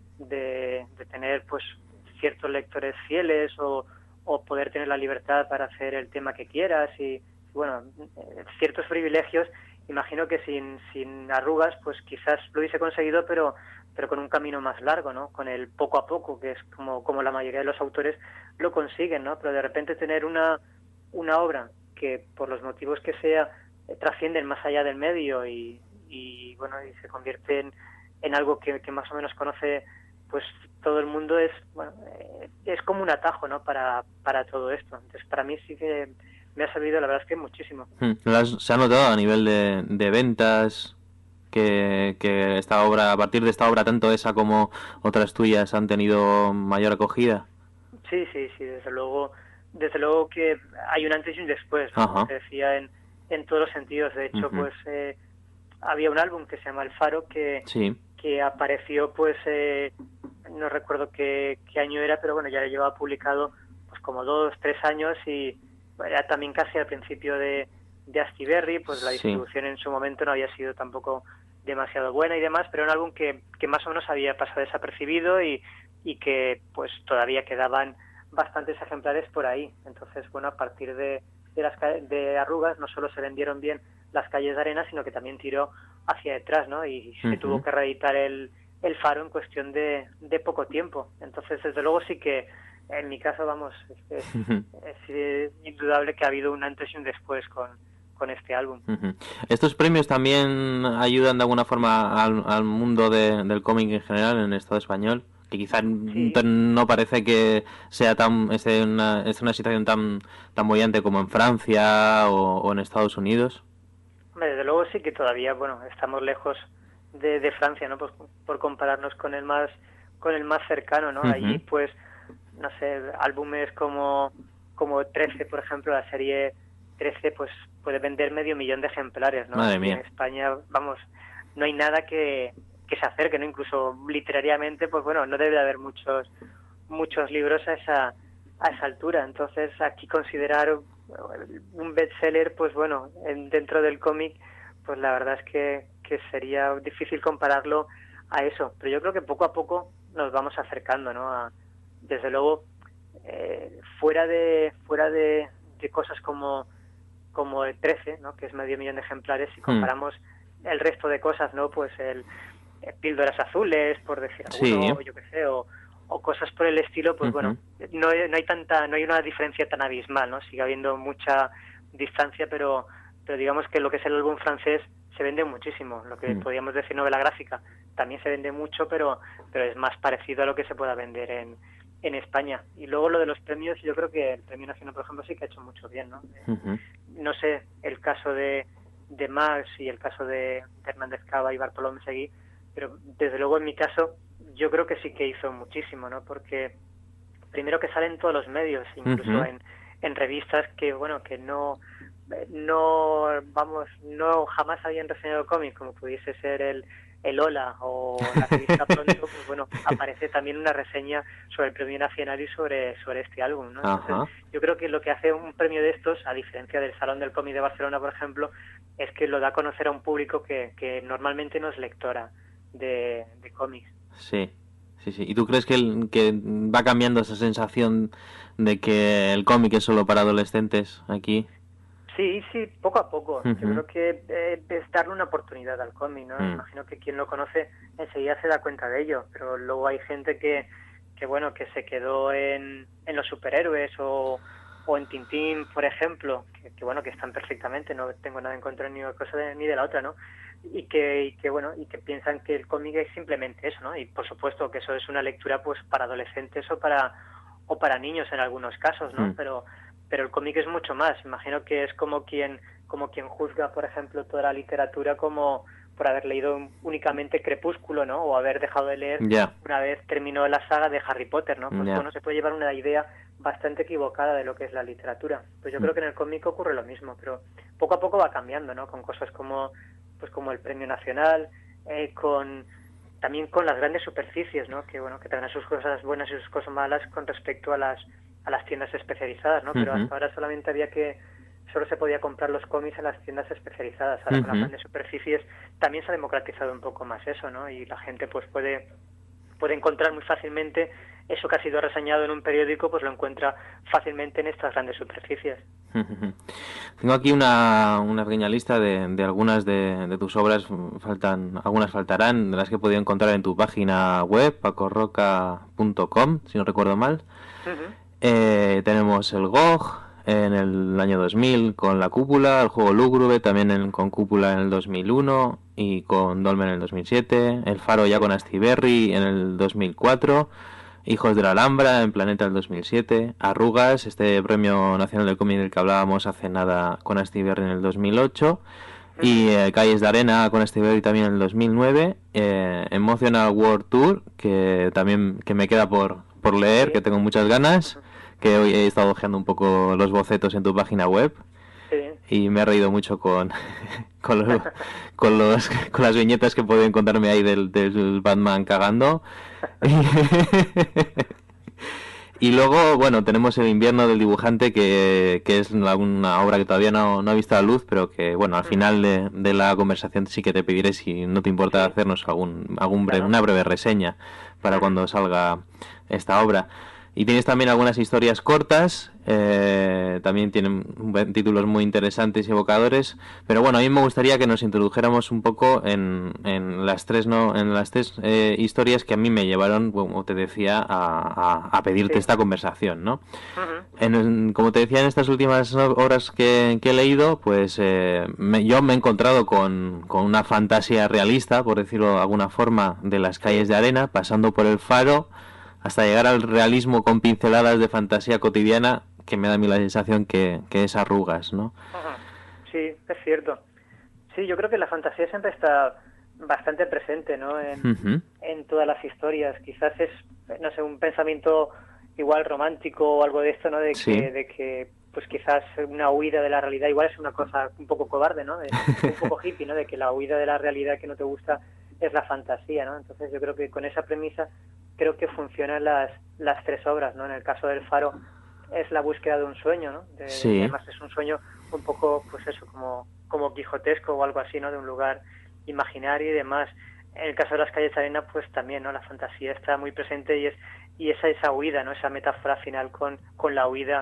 De tener pues ciertos lectores fieles o poder tener la libertad para hacer el tema que quieras y bueno, ciertos privilegios, imagino que sin Arrugas pues quizás lo hubiese conseguido, pero con un camino más largo, ¿no? Con el poco a poco, que es como la mayoría de los autores lo consiguen, ¿no? Pero de repente tener una obra que por los motivos que sea trascienden más allá del medio y se convierte en algo que más o menos conoce pues todo el mundo, es como un atajo, ¿no? para todo esto. Entonces para mí sí que me ha servido, la verdad es que muchísimo. ¿Se ha notado a nivel de ventas que esta obra, a partir de esta obra, tanto esa como otras tuyas, han tenido mayor acogida? Sí, desde luego que hay un antes y un después, ¿no? Como te decía, en todos los sentidos. De hecho, pues había un álbum que se llama El Faro que apareció, pues no recuerdo qué año era, pero bueno, ya lo llevaba publicado pues como 2, 3 años y era también casi al principio de Astiberri, pues la distribución en su momento no había sido tampoco demasiado buena y demás, pero era un álbum que más o menos había pasado desapercibido y que pues todavía quedaban bastantes ejemplares por ahí. Entonces, bueno, a partir de Arrugas no solo se vendieron bien las calles de arena, sino que también tiró hacia detrás, ¿no? Y se tuvo que reeditar el Faro en cuestión de poco tiempo. Entonces, desde luego sí que, en mi caso, vamos, es indudable que ha habido un antes y un después con este álbum. ¿Estos premios también ayudan de alguna forma al mundo del cómic en general en el Estado español? Que quizás no parece que sea es una situación tan bollante como en Francia o en Estados Unidos. Desde luego sí que todavía, bueno, estamos lejos de Francia, ¿no? Pues por compararnos con el más cercano, ¿no? Allí, pues, no sé, álbumes como 13, por ejemplo, la serie 13, pues puede vender 500.000 de ejemplares, ¿no? Madre mía. En España, vamos, no hay nada que se acerque, ¿no? Incluso literariamente, pues bueno, no debe de haber muchos libros a esa altura. Entonces, aquí considerar un bestseller, pues bueno, dentro del cómic, pues la verdad es que sería difícil compararlo a eso. Pero yo creo que poco a poco nos vamos acercando, ¿no? Desde luego, fuera de de cosas como el 13, ¿no? Que es medio millón de ejemplares, si comparamos el resto de cosas, ¿no? Pues el píldoras azules, por decir alguno, o yo qué sé, o cosas por el estilo, pues bueno, no hay una diferencia tan abismal, ¿no? Sigue habiendo mucha distancia, pero digamos que lo que es el álbum francés se vende muchísimo. Lo que podríamos decir novela gráfica también se vende mucho, pero es más parecido a lo que se pueda vender en España. Y luego lo de los premios, yo creo que el Premio Nacional, por ejemplo, sí que ha hecho mucho bien, ¿no? No sé, el caso de Max y el caso de Hernández Cava y Bartolomé Seguí, pero desde luego en mi caso yo creo que sí que hizo muchísimo, ¿no? Porque primero que salen todos los medios, incluso en revistas que, bueno, que no jamás habían reseñado cómics, como pudiese ser el Hola o la revista Pronto, pues bueno, aparece también una reseña sobre el Premio Nacional y sobre este álbum, ¿no? Entonces, yo creo que lo que hace un premio de estos, a diferencia del Salón del Cómic de Barcelona, por ejemplo, es que lo da a conocer a un público que normalmente no es lectora de cómics. Sí. ¿Y tú crees que va cambiando esa sensación de que el cómic es solo para adolescentes aquí? Sí, poco a poco. Yo creo que es darle una oportunidad al cómic, ¿no? Imagino que quien lo conoce enseguida se da cuenta de ello, pero luego hay gente que se quedó en los superhéroes o en Tintín, por ejemplo, que están perfectamente, no tengo nada en contra ni de una cosa ni de la otra, ¿no? Y que piensan que el cómic es simplemente eso, ¿no? Y por supuesto que eso es una lectura pues para adolescentes o para niños en algunos casos, ¿no? Pero el cómic es mucho más. Imagino que es como quien juzga, por ejemplo, toda la literatura como por haber leído únicamente Crepúsculo, ¿no? O haber dejado de leer una vez terminó la saga de Harry Potter, ¿no? Pues bueno, se puede llevar una idea bastante equivocada de lo que es la literatura. Pues yo creo que en el cómic ocurre lo mismo, pero poco a poco va cambiando, ¿no? Con cosas como el Premio Nacional, también con las grandes superficies, ¿no? Que tendrán sus cosas buenas y sus cosas malas con respecto a las tiendas especializadas, ¿no? Pero hasta ahora solo se podía comprar los cómics en las tiendas especializadas. Ahora con las grandes superficies también se ha democratizado un poco más eso, ¿no? Y la gente pues puede encontrar muy fácilmente eso que ha sido reseñado en un periódico, pues lo encuentra fácilmente en estas grandes superficies. Tengo aquí una pequeña lista de algunas de tus obras. Algunas faltarán, de las que he podido encontrar en tu página web, pacorroca.com, si no recuerdo mal. Tenemos el GOG en el año 2000 con La Cúpula, el juego Lúgubre también con Cúpula en el 2001 y con Dolmen en el 2007, El Faro ya con Astiberri en el 2004, Hijos de la Alhambra en Planeta el 2007, Arrugas, este Premio Nacional del Cómic del que hablábamos hace nada con Astiberri en el 2008, y Calles de Arena con Astiberri también en el 2009, Emotional World Tour, que también me queda por leer, que tengo muchas ganas, que hoy he estado ojeando un poco los bocetos en tu página web. Y me he reído mucho con las viñetas que puedo encontrarme ahí del Batman cagando. Y luego, bueno, tenemos El invierno del dibujante, que es una obra que todavía no ha visto la luz, pero que, bueno, al final de la conversación sí que te pediré si no te importa hacernos una breve reseña para cuando salga esta obra. Y tienes también algunas historias cortas, también tienen títulos muy interesantes y evocadores, pero bueno, a mí me gustaría que nos introdujéramos un poco en las tres historias que a mí me llevaron, como te decía, a pedirte esta conversación, ¿no? Como te decía, en estas últimas obras que he leído, pues yo me he encontrado con una fantasía realista, por decirlo de alguna forma, de las calles de arena, pasando por El Faro, hasta llegar al realismo con pinceladas de fantasía cotidiana, que me da a mí la sensación que es Arrugas, ¿no? Sí, es cierto. Sí, yo creo que la fantasía siempre está bastante presente, ¿no? En todas las historias. Quizás es, no sé, un pensamiento igual romántico o algo de esto, ¿no? De que pues quizás una huida de la realidad igual es una cosa un poco cobarde, ¿no? Un poco hippie, ¿no? De que la huida de la realidad que no te gusta es la fantasía, ¿no? Entonces yo creo que con esa premisa creo que funcionan las tres obras, ¿no? En el caso del Faro es la búsqueda de un sueño, ¿no? Además es un sueño un poco, pues eso, como quijotesco o algo así, ¿no? De un lugar imaginario y demás. En el caso de las calles de arena, pues también, ¿no? La fantasía está muy presente y es esa huida, ¿no? Esa metáfora final con la huida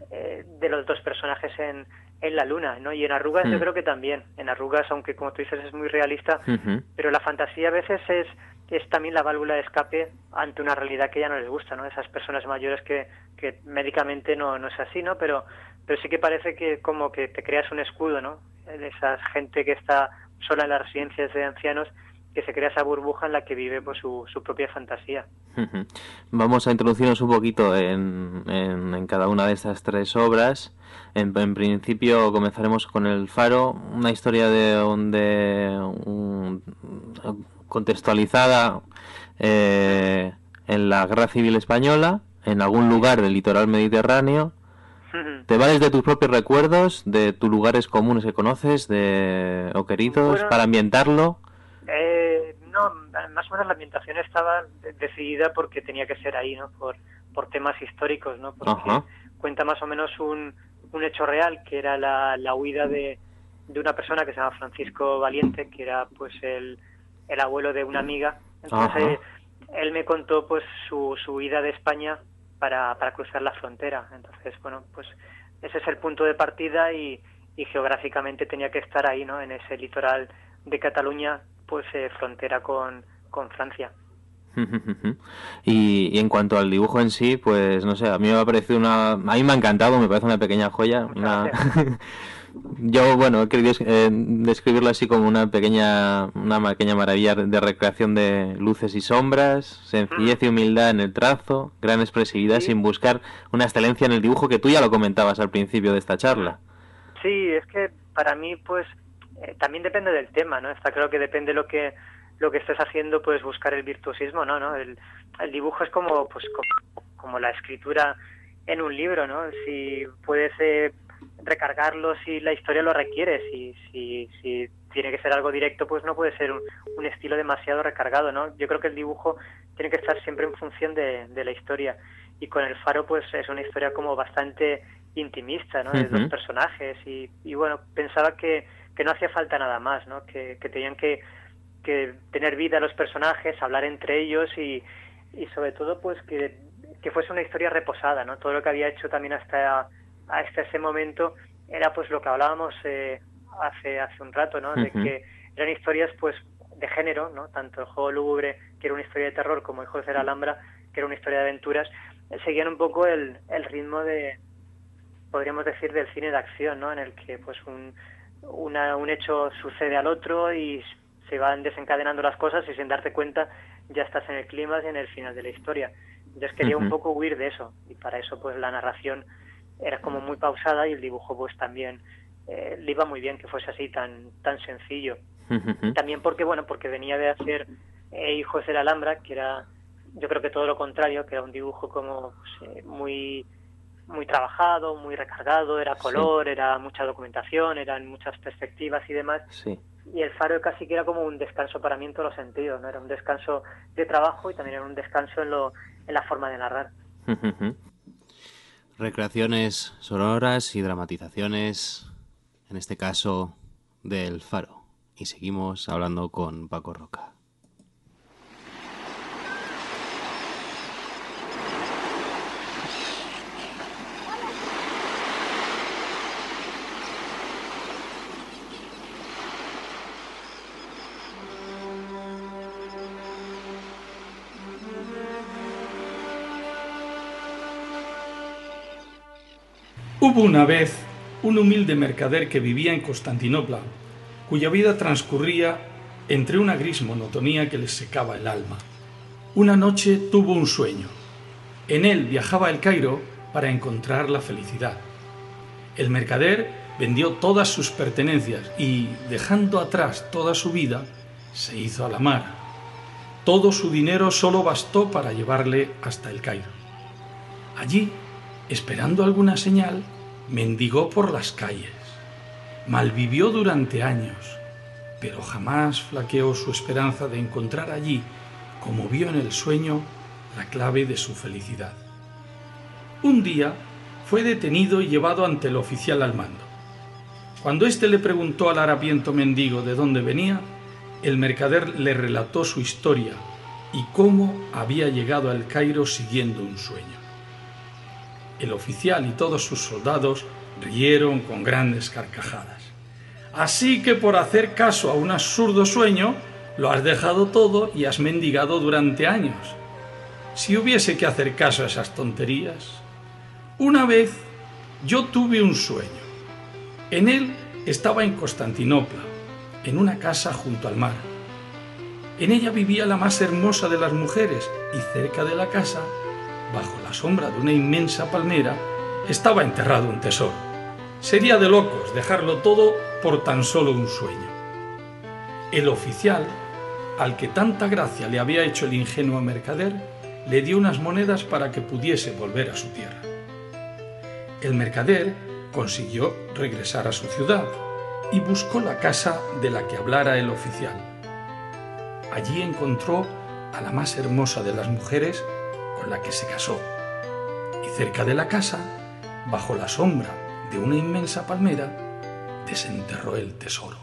de los dos personajes en la luna, ¿no? Y en Arrugas yo creo que también. En Arrugas, aunque como tú dices es muy realista, pero la fantasía a veces es también la válvula de escape ante una realidad que ya no les gusta, ¿no? Esas personas mayores que médicamente no es así, ¿no? Pero sí que parece que como que te creas un escudo, ¿no? De esa gente que está sola en las residencias de ancianos, que se crea esa burbuja en la que vive pues su propia fantasía. Vamos a introducirnos un poquito en cada una de estas tres obras. En principio comenzaremos con El Faro, una historia contextualizada en la Guerra Civil Española, en algún lugar del litoral mediterráneo. ¿Te vales de tus propios recuerdos, de tus lugares comunes que conoces o queridos, para ambientarlo? No, más o menos la ambientación estaba decidida porque tenía que ser ahí, ¿no? Por temas históricos, ¿no? Porque cuenta más o menos un hecho real, que era la huida de una persona que se llama Francisco Valiente, que era pues el abuelo de una amiga. Entonces él me contó pues su huida de España para cruzar la frontera. Entonces, bueno, pues ese es el punto de partida y geográficamente tenía que estar ahí, ¿no? En ese litoral de Cataluña, pues frontera con Francia. Y en cuanto al dibujo en sí, pues no sé, a mí me ha parecido a mí me ha encantado, me parece una pequeña joya. Yo, bueno, he querido describirlo así como una pequeña maravilla de recreación de luces y sombras, sencillez y humildad en el trazo, gran expresividad sin buscar una excelencia en el dibujo, que tú ya lo comentabas al principio de esta charla. Sí, es que para mí, pues, también depende del tema, ¿no? Está claro que depende lo que estés haciendo, pues buscar el virtuosismo, ¿no? El dibujo es como la escritura en un libro, ¿no? Si puedes recargarlo si la historia lo requiere, si tiene que ser algo directo, pues no puede ser un estilo demasiado recargado, ¿no? Yo creo que el dibujo tiene que estar siempre en función de la historia, y con El Faro pues es una historia como bastante intimista, ¿no? De dos personajes y bueno, pensaba que no hacía falta nada más, ¿no? Que tenían que tener vida los personajes, hablar entre ellos y sobre todo pues que fuese una historia reposada, ¿no? Todo lo que había hecho también hasta ese momento era pues lo que hablábamos hace un rato, ¿no? De que eran historias pues de género, ¿no? Tanto El Juego Lúgubre, que era una historia de terror, como Hijos de la Alhambra, que era una historia de aventuras, seguían un poco el ritmo podríamos decir, del cine de acción, ¿no? En el que pues un hecho sucede al otro y se van desencadenando las cosas y sin darte cuenta ya estás en el clímax y en el final de la historia. Entonces quería un poco huir de eso, y para eso pues la narración era como muy pausada y el dibujo pues también le iba muy bien que fuese así tan sencillo. También porque venía de hacer Hijos de la Alhambra, que era, yo creo que todo lo contrario, que era un dibujo como pues, muy trabajado, muy recargado, era color, era mucha documentación, eran muchas perspectivas y demás. Y El Faro casi que era como un descanso para mí en todos los sentidos, ¿no? Era un descanso de trabajo y también era un descanso en la forma de narrar. Recreaciones sonoras y dramatizaciones, en este caso de El Faro. Y seguimos hablando con Paco Roca. Hubo una vez un humilde mercader que vivía en Constantinopla, cuya vida transcurría entre una gris monotonía que le secaba el alma. Una noche tuvo un sueño. En él viajaba a El Cairo para encontrar la felicidad. El mercader vendió todas sus pertenencias y, dejando atrás toda su vida, se hizo a la mar. Todo su dinero solo bastó para llevarle hasta El Cairo. Allí, esperando alguna señal, mendigó por las calles. Malvivió durante años, pero jamás flaqueó su esperanza de encontrar allí, como vio en el sueño, la clave de su felicidad. Un día fue detenido y llevado ante el oficial al mando. Cuando éste le preguntó al harapiento mendigo de dónde venía, el mercader le relató su historia y cómo había llegado al Cairo siguiendo un sueño. El oficial y todos sus soldados rieron con grandes carcajadas. Así que por hacer caso a un absurdo sueño, lo has dejado todo y has mendigado durante años. Si hubiese que hacer caso a esas tonterías. Una vez yo tuve un sueño. En él estaba en Constantinopla, en una casa junto al mar. En ella vivía la más hermosa de las mujeres y cerca de la casa, bajo la sombra de una inmensa palmera, estaba enterrado un tesoro. Sería de locos dejarlo todo por tan solo un sueño. El oficial, al que tanta gracia le había hecho el ingenuo mercader, le dio unas monedas para que pudiese volver a su tierra. El mercader consiguió regresar a su ciudad y buscó la casa de la que hablara el oficial. Allí encontró a la más hermosa de las mujeres con la que se casó. Y cerca de la casa, bajo la sombra de una inmensa palmera, desenterró el tesoro.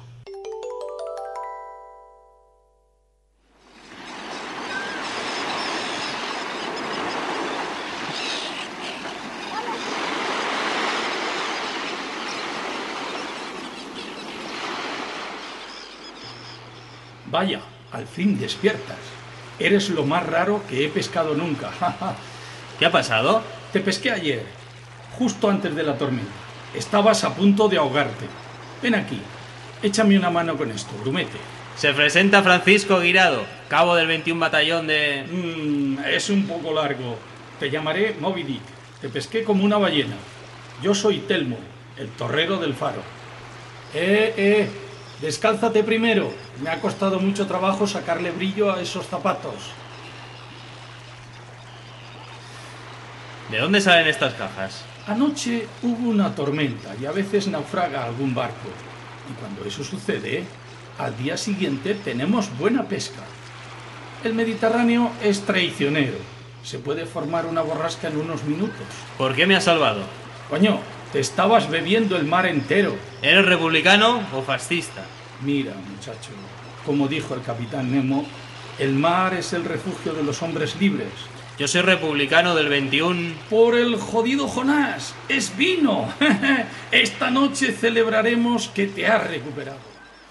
Vaya, al fin despiertas. Eres lo más raro que he pescado nunca. ¿Qué ha pasado? Te pesqué ayer, justo antes de la tormenta. Estabas a punto de ahogarte. Ven aquí, échame una mano con esto, grumete. Se presenta Francisco Guirado, cabo del 21 Batallón de... Es un poco largo. Te llamaré Moby Dick. Te pesqué como una ballena. Yo soy Telmo, el torrero del faro. Descálzate primero. Me ha costado mucho trabajo sacarle brillo a esos zapatos. ¿De dónde salen estas cajas? Anoche hubo una tormenta y a veces naufraga algún barco. Y cuando eso sucede, al día siguiente tenemos buena pesca. El Mediterráneo es traicionero. Se puede formar una borrasca en unos minutos. ¿Por qué me has salvado? Coño, te estabas bebiendo el mar entero. ¿Eres republicano o fascista? Mira, muchacho, como dijo el capitán Nemo, el mar es el refugio de los hombres libres. Yo soy republicano del 21... ¡Por el jodido Jonás! ¡Es vino! Esta noche celebraremos que te has recuperado.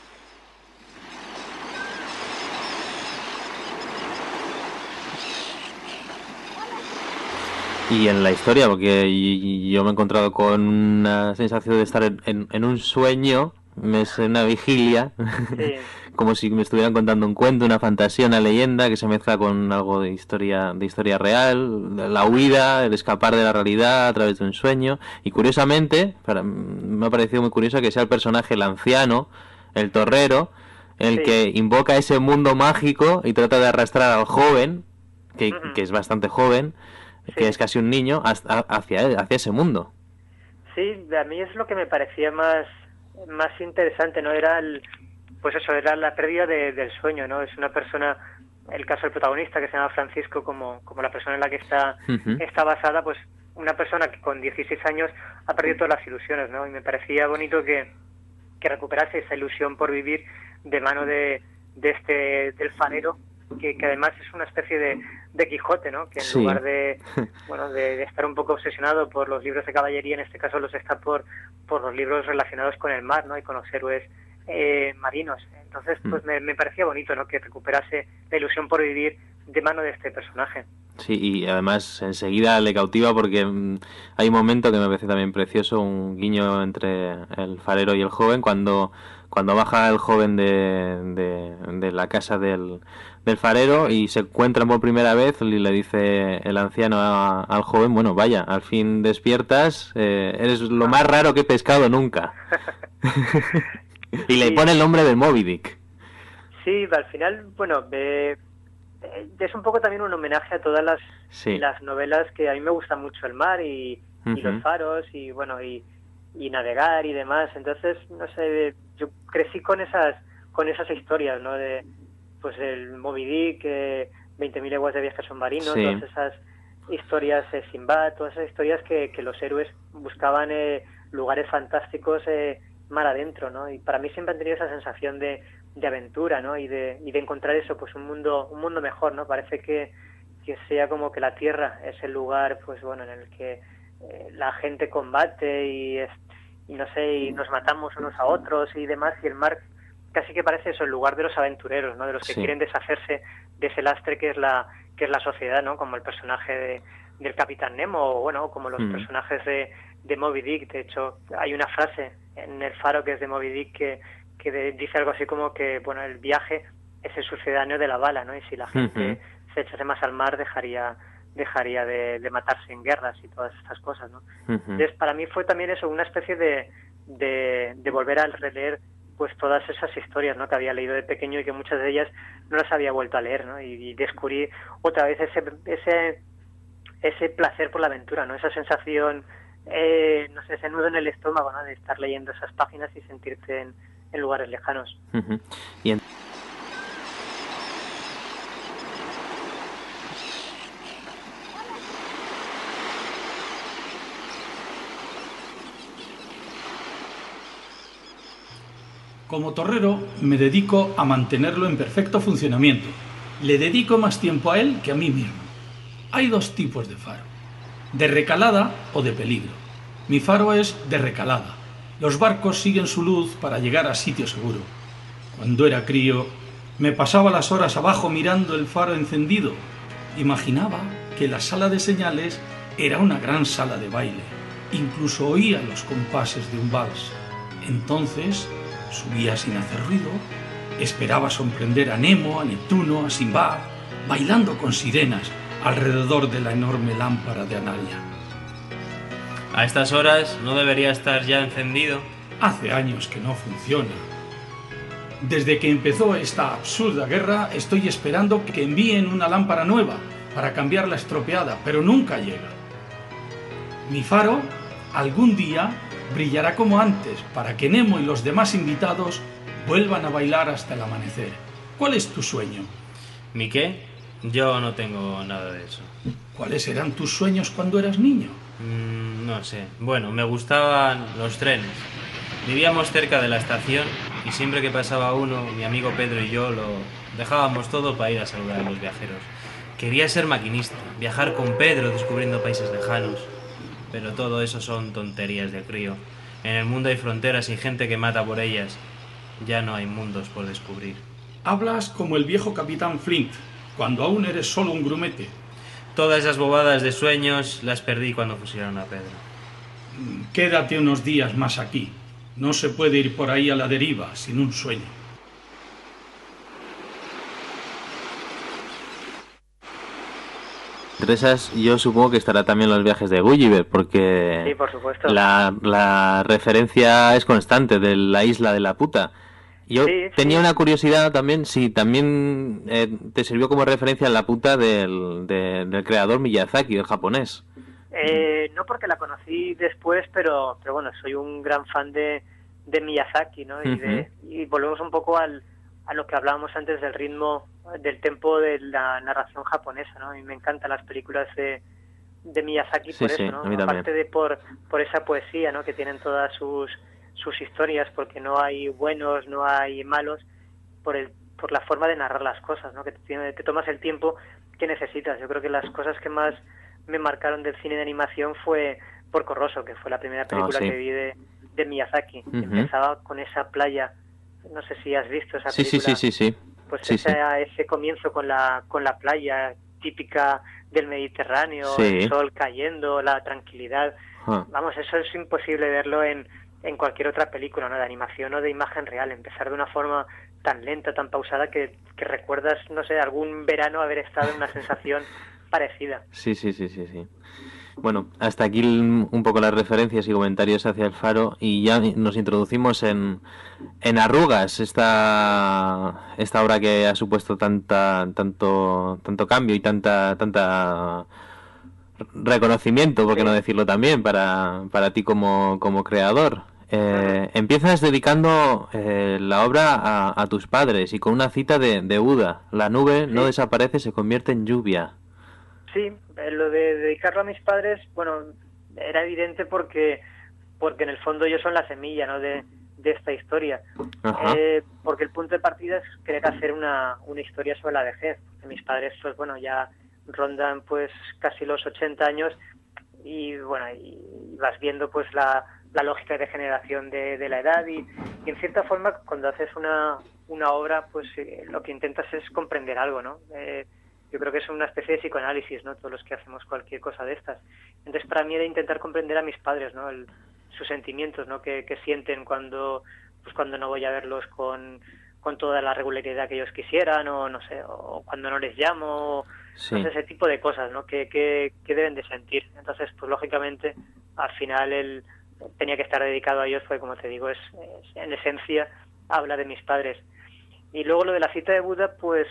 Y en la historia, porque yo me he encontrado con una sensación de estar en un sueño, es una vigilia, sí. Como si me estuvieran contando un cuento, una fantasía, una leyenda que se mezcla con algo de historia real, la huida, el escapar de la realidad a través de un sueño. Y curiosamente, me ha parecido muy curioso que sea el personaje, el anciano, el torrero, el que invoca ese mundo mágico y trata de arrastrar al joven, que es bastante joven, que es casi un niño, hacia ese mundo. Sí, a mí es lo que me parecía más interesante, ¿no? Era era la pérdida del sueño, ¿no? Es una persona, el caso del protagonista, que se llama Francisco, como la persona en la que está basada, pues una persona que con 16 años ha perdido todas las ilusiones, ¿no? Y me parecía bonito que recuperase esa ilusión por vivir de mano del farero, que además es una especie de Quijote, ¿no? Que en lugar de estar un poco obsesionado por los libros de caballería, en este caso los está por los libros relacionados con el mar, ¿no? Y con los héroes marinos. Entonces, pues me parecía bonito, ¿no? Que recuperase la ilusión por vivir de mano de este personaje. Sí, y además enseguida le cautiva porque hay un momento que me parece también precioso, un guiño entre el farero y el joven, cuando baja el joven de la casa del farero y se encuentran por primera vez, y le dice el anciano al joven, bueno, vaya, al fin despiertas, eres lo más raro que he pescado nunca. Y le pone el nombre de Moby Dick. Sí, al final, bueno, es un poco también un homenaje a todas las novelas que a mí me gustan mucho, el mar y los faros y bueno y navegar y demás. Entonces, no sé, yo crecí con esas historias, ¿no? De pues el Moby Dick, 20.000 leguas de viaje submarino, todas esas historias, Sinbad, todas esas historias que los héroes buscaban lugares fantásticos mar adentro, ¿no? Y para mí siempre han tenido esa sensación de aventura, ¿no? Y de encontrar eso, pues un mundo mejor, ¿no? Parece que sea como que la Tierra es el lugar, pues bueno, en el que la gente combate y no sé, y nos matamos unos a otros y demás, y el mar casi que parece eso, el lugar de los aventureros, ¿no? De los que quieren deshacerse de ese lastre que es la sociedad, ¿no? Como el personaje del Capitán Nemo, o bueno, como los personajes de Moby Dick. De hecho, hay una frase en El Faro que es de Moby Dick que dice algo así como que, bueno, el viaje es el sucedáneo de la bala, ¿no? Y si la gente se echase más al mar, dejaría de matarse en guerras y todas estas cosas, ¿no? Entonces, para mí fue también eso, una especie de volver a releer pues todas esas historias, ¿no? Que había leído de pequeño y que muchas de ellas no las había vuelto a leer, ¿no? Y descubrí otra vez ese placer por la aventura, ¿no? Esa sensación, no sé, ese nudo en el estómago, ¿no? De estar leyendo esas páginas y sentirte en lugares lejanos. Y Como torrero me dedico a mantenerlo en perfecto funcionamiento. Le dedico más tiempo a él que a mí mismo. Hay dos tipos de faro: de recalada o de peligro. Mi faro es de recalada. Los barcos siguen su luz para llegar a sitio seguro. Cuando era crío, me pasaba las horas abajo mirando el faro encendido. Imaginaba que la sala de señales era una gran sala de baile. Incluso oía los compases de un vals. Entonces subía sin hacer ruido, esperaba sorprender a Nemo, a Neptuno, a Simbad, bailando con sirenas alrededor de la enorme lámpara de Analia. A estas horas no debería estar ya encendido. Hace años que no funciona. Desde que empezó esta absurda guerra estoy esperando que envíen una lámpara nueva para cambiar la estropeada, pero nunca llega. Mi faro algún día brillará como antes para que Nemo y los demás invitados vuelvan a bailar hasta el amanecer. ¿Cuál es tu sueño? ¿Mi qué? Yo no tengo nada de eso. ¿Cuáles eran tus sueños cuando eras niño? No sé. Bueno, me gustaban los trenes. Vivíamos cerca de la estación y siempre que pasaba uno, mi amigo Pedro y yo lo dejábamos todo para ir a saludar a los viajeros. Quería ser maquinista, viajar con Pedro descubriendo países lejanos. Pero todo eso son tonterías de crío. En el mundo hay fronteras y gente que mata por ellas. Ya no hay mundos por descubrir. Hablas como el viejo capitán Flint, cuando aún eres solo un grumete. Todas esas bobadas de sueños las perdí cuando fusilaron a Pedro. Quédate unos días más aquí. No se puede ir por ahí a la deriva sin un sueño. entre esas, yo supongo que estará también los viajes de Gulliver, porque sí, por supuesto. La referencia es constante de la isla de la puta. Yo tenía una curiosidad también, si también te sirvió como referencia la puta del creador Miyazaki, el japonés. No, porque la conocí después, pero bueno, soy un gran fan de Miyazaki, ¿no? Y volvemos un poco a lo que hablábamos antes del ritmo, del tempo de la narración japonesa, ¿no? Y me encantan las películas de Miyazaki por eso, ¿no? Aparte de por esa poesía, ¿no? Que tienen todas sus historias, porque no hay buenos, no hay malos, por la forma de narrar las cosas, ¿no? Que te tomas el tiempo que necesitas. Yo creo que las cosas que más me marcaron del cine de animación fue Porco Rosso, que fue la primera película que vi de Miyazaki. Empezaba con esa playa, no sé si has visto esa película. Sí. Pues ese comienzo con la playa típica del Mediterráneo, el sol cayendo, la tranquilidad. Vamos, eso es imposible verlo en cualquier otra película, ¿no? De animación o de imagen real. Empezar de una forma tan lenta, tan pausada, que recuerdas, no sé, algún verano haber estado en una sensación parecida. Sí. Bueno, hasta aquí un poco las referencias y comentarios hacia el Faro, y ya nos introducimos en Arrugas, esta obra que ha supuesto tanto cambio y tanta reconocimiento, por qué no decirlo también, para ti como creador. Empiezas dedicando la obra a tus padres, y con una cita de Buda: la nube no desaparece, se convierte en lluvia. Sí, lo de dedicarlo a mis padres, bueno, era evidente porque en el fondo ellos son la semilla, ¿no? de esta historia. Porque el punto de partida es querer hacer una historia sobre la vejez. Mis padres, pues bueno, ya rondan pues casi los 80 años, y bueno, y vas viendo pues la lógica de generación de la edad y en cierta forma cuando haces una obra pues lo que intentas es comprender algo, ¿no? Yo creo que es una especie de psicoanálisis, ¿no? Todos los que hacemos cualquier cosa de estas. Entonces para mí era intentar comprender a mis padres, ¿no? Sus sentimientos, ¿no? Que sienten cuando no voy a verlos con toda la regularidad que ellos quisieran o no sé, o cuando no les llamo, Sí. no sé, ese tipo de cosas, ¿no? Que deben de sentir. Entonces pues lógicamente al final él tenía que estar dedicado a ellos porque como te digo es en esencia habla de mis padres. Y luego lo de la cita de Buda pues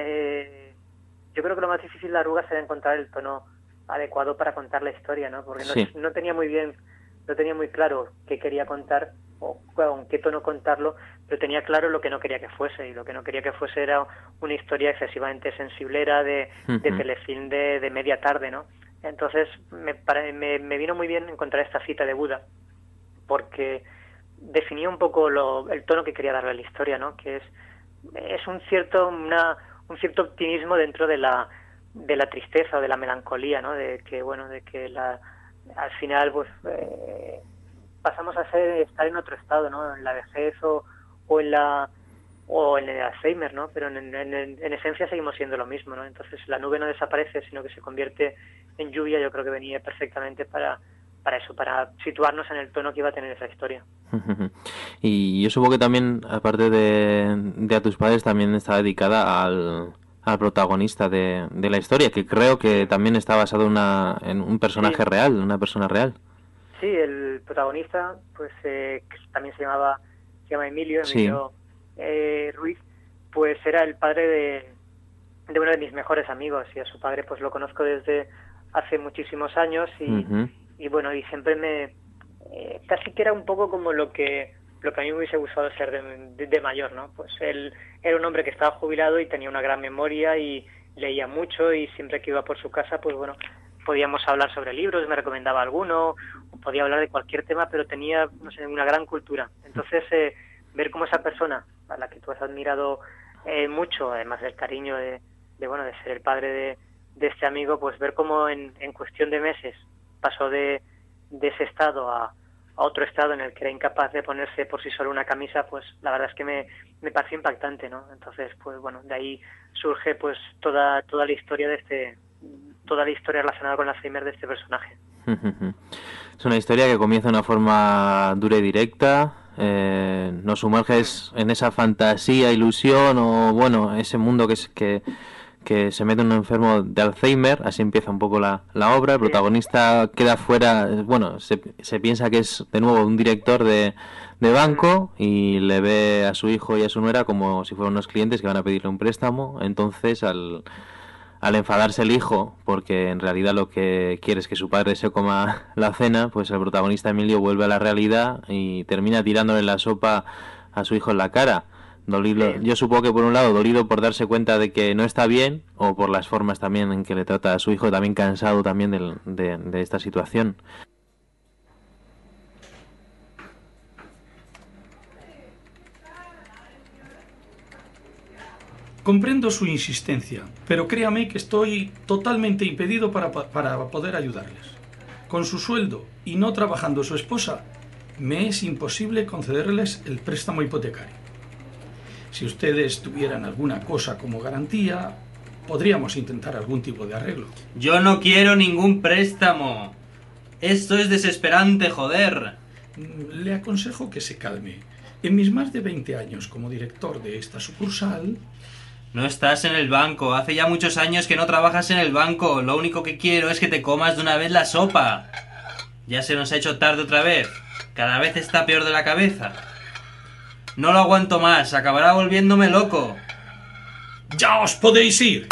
yo creo que lo más difícil de Arrugas era encontrar el tono adecuado para contar la historia, ¿no? Porque Sí. no tenía muy claro qué quería contar o con qué tono contarlo, pero tenía claro lo que no quería que fuese, y lo que no quería que fuese era una historia excesivamente sensiblera de telefilm de media tarde, ¿no? Entonces me vino muy bien encontrar esta cita de Buda, porque definía un poco el tono que quería darle a la historia, ¿no? Que es un cierto optimismo dentro de la tristeza o de la melancolía, ¿no? De que al final pues pasamos a estar en otro estado, ¿no? En la vejez o en el Alzheimer, ¿no? Pero en esencia seguimos siendo lo mismo, ¿no? Entonces la nube no desaparece, sino que se convierte en lluvia. Yo creo que venía perfectamente para eso, para situarnos en el tono que iba a tener esa historia. Y yo supongo que también, aparte de a tus padres, también está dedicada al protagonista de la historia, que creo que también está basado en un personaje real, una persona real. Sí, el protagonista, pues también se llama Emilio Ruiz, pues era el padre de uno de mis mejores amigos, y a su padre pues lo conozco desde hace muchísimos años y bueno, y siempre casi que era un poco como lo que a mí me hubiese gustado ser de mayor, ¿no? Pues él era un hombre que estaba jubilado y tenía una gran memoria y leía mucho, y siempre que iba por su casa, pues bueno, podíamos hablar sobre libros, me recomendaba alguno, podía hablar de cualquier tema, pero tenía, no sé, una gran cultura. Entonces, ver cómo esa persona, a la que tú has admirado mucho, además del cariño de ser el padre de este amigo, pues ver cómo en cuestión de meses pasó de ese estado a otro estado en el que era incapaz de ponerse por sí solo una camisa, pues la verdad es que me pareció impactante, ¿no? Entonces, pues bueno, de ahí surge pues toda la historia relacionada con el Alzheimer de este personaje. Es una historia que comienza de una forma dura y directa, nos sumerges en esa fantasía, ilusión o bueno, ese mundo que se mete un enfermo de Alzheimer. Así empieza un poco la obra. El protagonista queda fuera, bueno, se piensa que es de nuevo un director de banco y le ve a su hijo y a su nuera como si fueran unos clientes que van a pedirle un préstamo. Entonces al enfadarse el hijo, porque en realidad lo que quiere es que su padre se coma la cena, pues el protagonista Emilio vuelve a la realidad y termina tirándole la sopa a su hijo en la cara. Dolido, yo supongo que por un lado dolido por darse cuenta de que no está bien, o por las formas también en que le trata a su hijo, también cansado también de esta situación. Comprendo su insistencia, pero créame que estoy totalmente impedido para poder ayudarles. Con su sueldo y no trabajando su esposa, me es imposible concederles el préstamo hipotecario. Si ustedes tuvieran alguna cosa como garantía, podríamos intentar algún tipo de arreglo. Yo no quiero ningún préstamo. Esto es desesperante, joder. Le aconsejo que se calme. En mis más de 20 años como director de esta sucursal... No estás en el banco. Hace ya muchos años que no trabajas en el banco. Lo único que quiero es que te comas de una vez la sopa. Ya se nos ha hecho tarde otra vez. Cada vez está peor de la cabeza. No lo aguanto más. Acabará volviéndome loco. ¡Ya os podéis ir!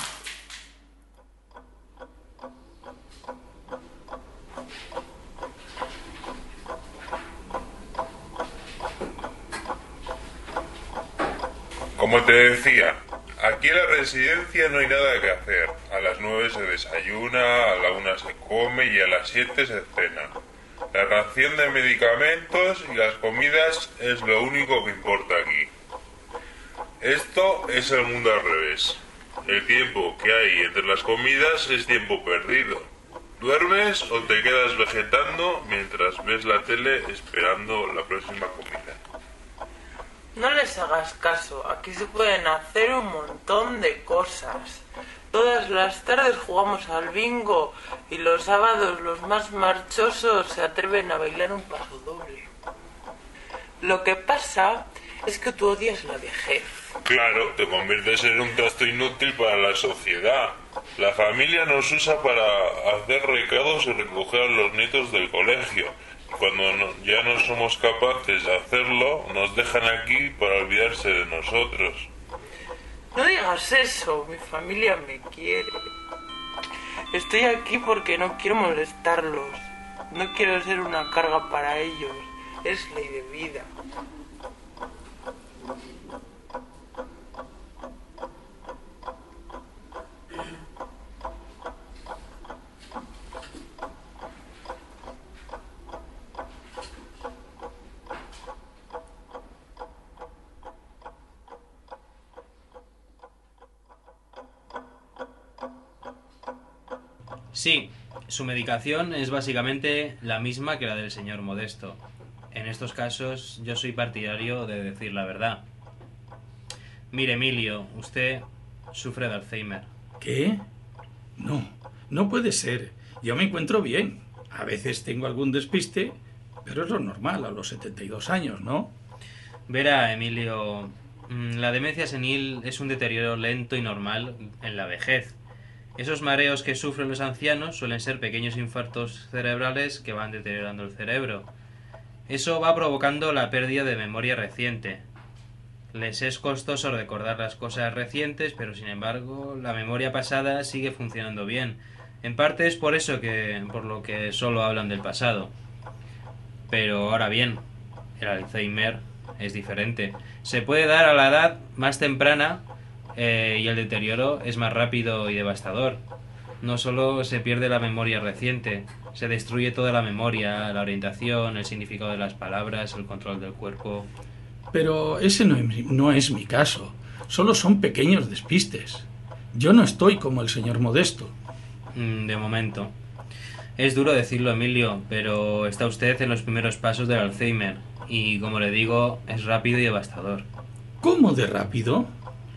Como te decía, aquí en la residencia no hay nada que hacer. A las 9 se desayuna, a la 1 se come y a las 7 se cena. La ración de medicamentos y las comidas es lo único que importa aquí. Esto es el mundo al revés. El tiempo que hay entre las comidas es tiempo perdido. ¿Duermes o te quedas vegetando mientras ves la tele esperando la próxima comida? No les hagas caso, aquí se pueden hacer un montón de cosas. Todas las tardes jugamos al bingo y los sábados los más marchosos se atreven a bailar un paso doble. Lo que pasa es que tú odias la vejez. Claro, te conviertes en un trasto inútil para la sociedad. La familia nos usa para hacer recados y recoger a los nietos del colegio. Cuando ya no somos capaces de hacerlo, nos dejan aquí para olvidarse de nosotros. No digas eso, mi familia me quiere. Estoy aquí porque no quiero molestarlos. No quiero ser una carga para ellos. Es ley de vida. Sí, su medicación es básicamente la misma que la del señor Modesto. En estos casos yo soy partidario de decir la verdad. Mire, Emilio, usted sufre de Alzheimer. ¿Qué? No, no puede ser. Yo me encuentro bien. A veces tengo algún despiste, pero es lo normal a los 72 años, ¿no? Verá, Emilio, la demencia senil es un deterioro lento y normal en la vejez. Esos mareos que sufren los ancianos suelen ser pequeños infartos cerebrales que van deteriorando el cerebro. Eso va provocando la pérdida de memoria reciente. Les es costoso recordar las cosas recientes, pero sin embargo la memoria pasada sigue funcionando bien. En parte es por lo que solo hablan del pasado. Pero ahora bien, el Alzheimer es diferente. Se puede dar a la edad más temprana y el deterioro es más rápido y devastador. No solo se pierde la memoria reciente, se destruye toda la memoria, la orientación, el significado de las palabras, el control del cuerpo. Pero ese no es mi caso. Solo son pequeños despistes. Yo no estoy como el señor Modesto. De momento. Es duro decirlo, Emilio, pero está usted en los primeros pasos del Alzheimer. Y, como le digo, es rápido y devastador. ¿Cómo de rápido?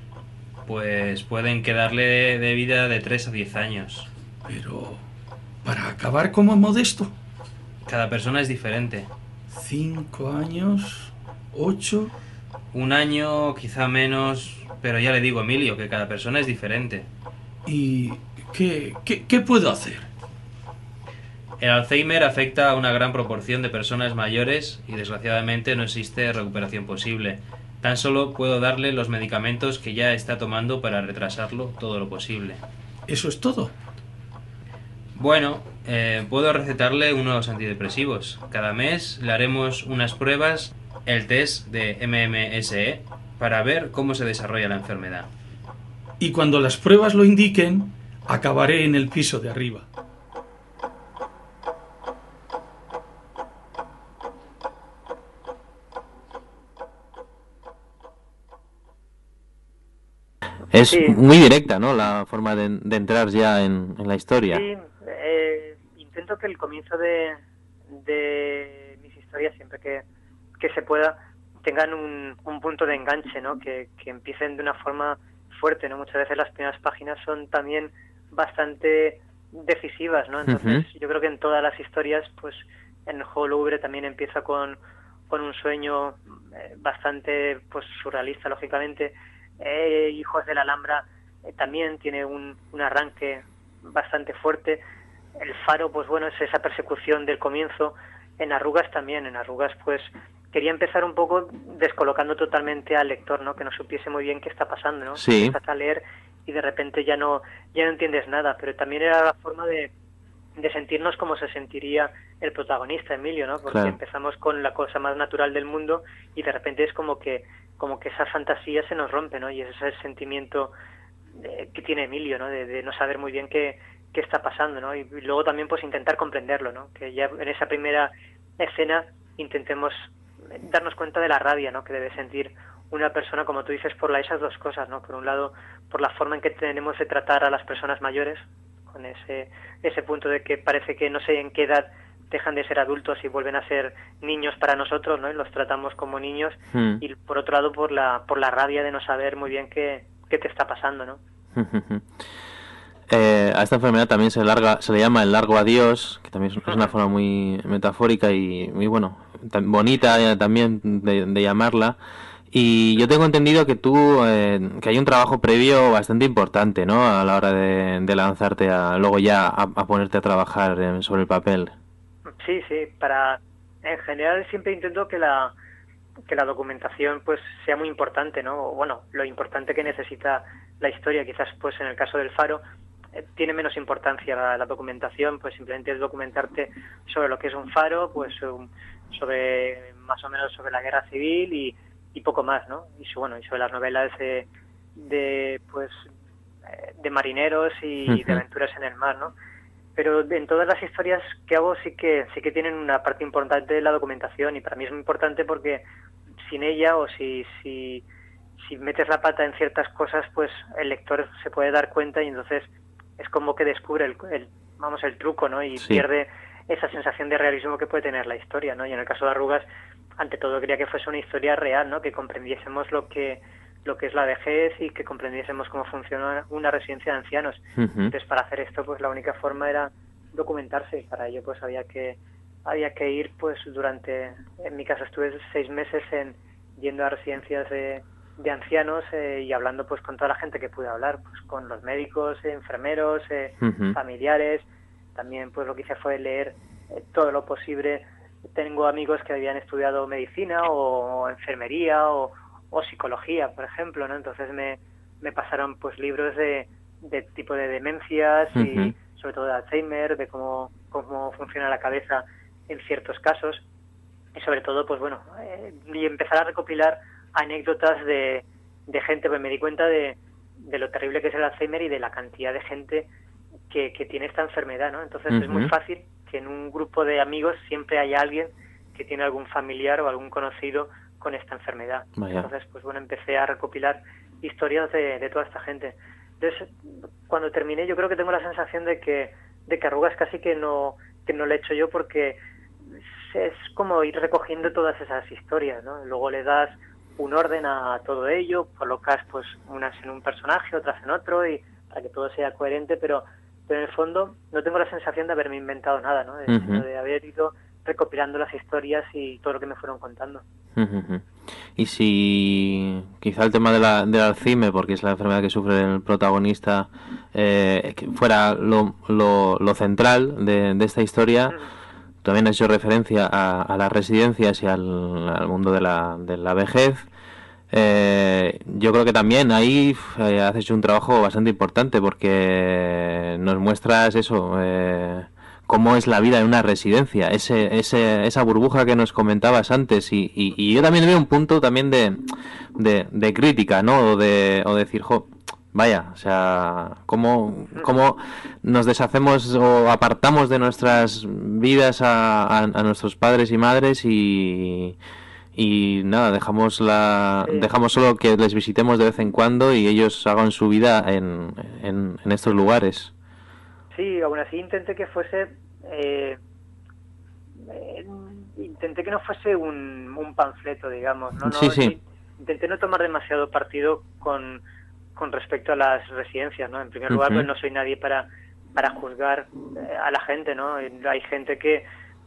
Pues pueden quedarle de vida de 3 a 10 años. Pero, ¿para acabar como Modesto? Cada persona es diferente. 5 años, 8... 1 año, quizá menos, pero ya le digo, Emilio, que cada persona es diferente. ¿Y qué puedo hacer? El Alzheimer afecta a una gran proporción de personas mayores y desgraciadamente no existe recuperación posible. Tan solo puedo darle los medicamentos que ya está tomando para retrasarlo todo lo posible. ¿Eso es todo? Bueno, puedo recetarle unos antidepresivos. Cada mes le haremos unas pruebas, el test de MMSE, para ver cómo se desarrolla la enfermedad. Y cuando las pruebas lo indiquen, acabaré en el piso de arriba. Es Sí. muy directa, ¿no?, la forma de entrar ya en la historia. Sí, intento que el comienzo de mis historias, siempre que se pueda, tengan un punto de enganche, ¿no? Que empiecen de una forma fuerte, ¿no? Muchas veces las primeras páginas son también bastante decisivas, ¿no? Entonces yo creo que en todas las historias, pues en el juego lúgubre también empieza con un sueño bastante pues surrealista, lógicamente. Hijos de la Alhambra también tiene un arranque bastante fuerte. El Faro, pues bueno, es esa persecución del comienzo. En Arrugas también, en Arrugas pues quería empezar un poco descolocando totalmente al lector, ¿no? Que no supiese muy bien qué está pasando, ¿no? Sí. Empiezas a leer y de repente ya no entiendes nada, pero también era la forma de sentirnos como se sentiría el protagonista, Emilio, ¿no? Porque Claro. empezamos con la cosa más natural del mundo y de repente es como que esa fantasía se nos rompe, ¿no? Y ese es el sentimiento que tiene Emilio, ¿no? De no saber muy bien qué está pasando, ¿no? Y luego también pues intentar comprenderlo, ¿no? Que ya en esa primera escena intentemos darnos cuenta de la rabia, ¿no? Que debe sentir una persona, como tú dices, por esas dos cosas, ¿no? Por un lado, por la forma en que tenemos de tratar a las personas mayores, con ese punto de que parece que no sé en qué edad dejan de ser adultos y vuelven a ser niños para nosotros, ¿no? Y los tratamos como niños, y por otro lado por la rabia de no saber muy bien qué te está pasando, ¿no? A esta enfermedad también se le llama el largo adiós, que también es una forma muy metafórica y muy bonita también de llamarla. Y yo tengo entendido que que hay un trabajo previo bastante importante, ¿no? A la hora de lanzarte luego ya a ponerte a trabajar sobre el papel. Sí, en general siempre intento que la documentación pues sea muy importante, ¿no? O, bueno, lo importante que necesita la historia. Quizás pues en el caso del Faro tiene menos importancia la documentación, pues simplemente es documentarte sobre lo que es un faro, pues sobre más o menos sobre la guerra civil y poco más, ¿no? Y sobre las novelas de marineros y de aventuras en el mar, ¿no? Pero en todas las historias que hago sí que tienen una parte importante de la documentación, y para mí es muy importante porque sin ella, o si metes la pata en ciertas cosas, pues el lector se puede dar cuenta y entonces es como que descubre el truco, ¿no? Y pierde esa sensación de realismo que puede tener la historia, ¿no? Y en el caso de Arrugas, ante todo quería que fuese una historia real, ¿no? Que comprendiésemos lo que es la vejez y que comprendiésemos cómo funciona una residencia de ancianos. Entonces, para hacer esto, pues la única forma era documentarse, y para ello pues había que ir, pues en mi caso estuve 6 meses yendo a residencias de ancianos y hablando pues con toda la gente que pude hablar, pues con los médicos, enfermeros, familiares. También pues lo que hice fue leer todo lo posible. Tengo amigos que habían estudiado medicina o enfermería o psicología, por ejemplo, ¿no? Entonces me pasaron pues libros de tipo de demencias y sobre todo de Alzheimer, de cómo funciona la cabeza en ciertos casos, y sobre todo pues y empezar a recopilar anécdotas de gente. Pues me di cuenta de lo terrible que es el Alzheimer y de la cantidad de gente que tiene esta enfermedad, ¿no? Entonces es muy fácil que en un grupo de amigos siempre haya alguien que tiene algún familiar o algún conocido con esta enfermedad. Vaya. Entonces pues empecé a recopilar historias de toda esta gente. Entonces cuando terminé yo creo que tengo la sensación de que Arrugas casi que no lo he hecho yo, porque es como ir recogiendo todas esas historias, ¿no? Luego le das un orden a todo ello, colocas pues unas en un personaje, otras en otro, y para que todo sea coherente, pero en el fondo no tengo la sensación de haberme inventado nada, ¿no? Sino de haber ido recopilando las historias y todo lo que me fueron contando. Y si quizá el tema del Alzheimer, porque es la enfermedad que sufre el protagonista, que fuera lo central de esta historia, también has hecho referencia a las residencias y al mundo de la vejez. Yo creo que también ahí has hecho un trabajo bastante importante, porque nos muestras eso, cómo es la vida en una residencia, esa burbuja que nos comentabas antes, y yo también veo un punto también de crítica, ¿no? O decir, vaya, o sea, cómo nos deshacemos o apartamos de nuestras vidas a nuestros padres y madres y nada, dejamos solo que les visitemos de vez en cuando y ellos hagan su vida en estos lugares. Sí, aún así intenté que fuese no fuese un panfleto, digamos, ¿no? Sí. Intenté no tomar demasiado partido con respecto a las residencias, ¿no? En primer lugar, pues no soy nadie para juzgar a la gente, ¿no? Hay gente que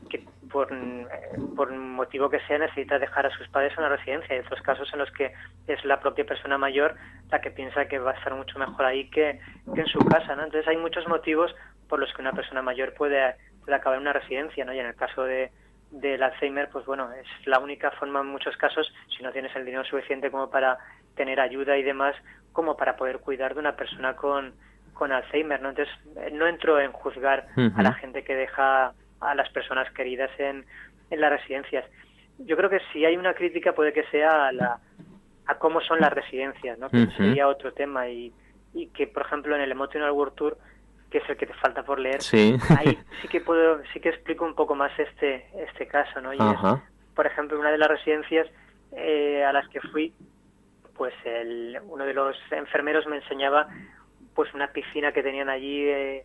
por motivo que sea necesita dejar a sus padres en una residencia. Hay otros casos en los que es la propia persona mayor la que piensa que va a estar mucho mejor ahí que en su casa, ¿no? Entonces hay muchos motivos por los que una persona mayor puede acabar en una residencia, ¿no? Y en el caso del Alzheimer, pues es la única forma en muchos casos, si no tienes el dinero suficiente como para tener ayuda y demás, como para poder cuidar de una persona con Alzheimer, ¿no? Entonces no entro en juzgar a la gente que deja a las personas queridas en las residencias. Yo creo que si hay una crítica puede que sea a cómo son las residencias, ¿no? Que sería otro tema, y que, por ejemplo, en el Emotional World Tour, que es el que te falta por leer, ahí sí que explico un poco más este caso, ¿no? Y por ejemplo, una de las residencias a las que fui, pues uno de los enfermeros me enseñaba pues una piscina que tenían allí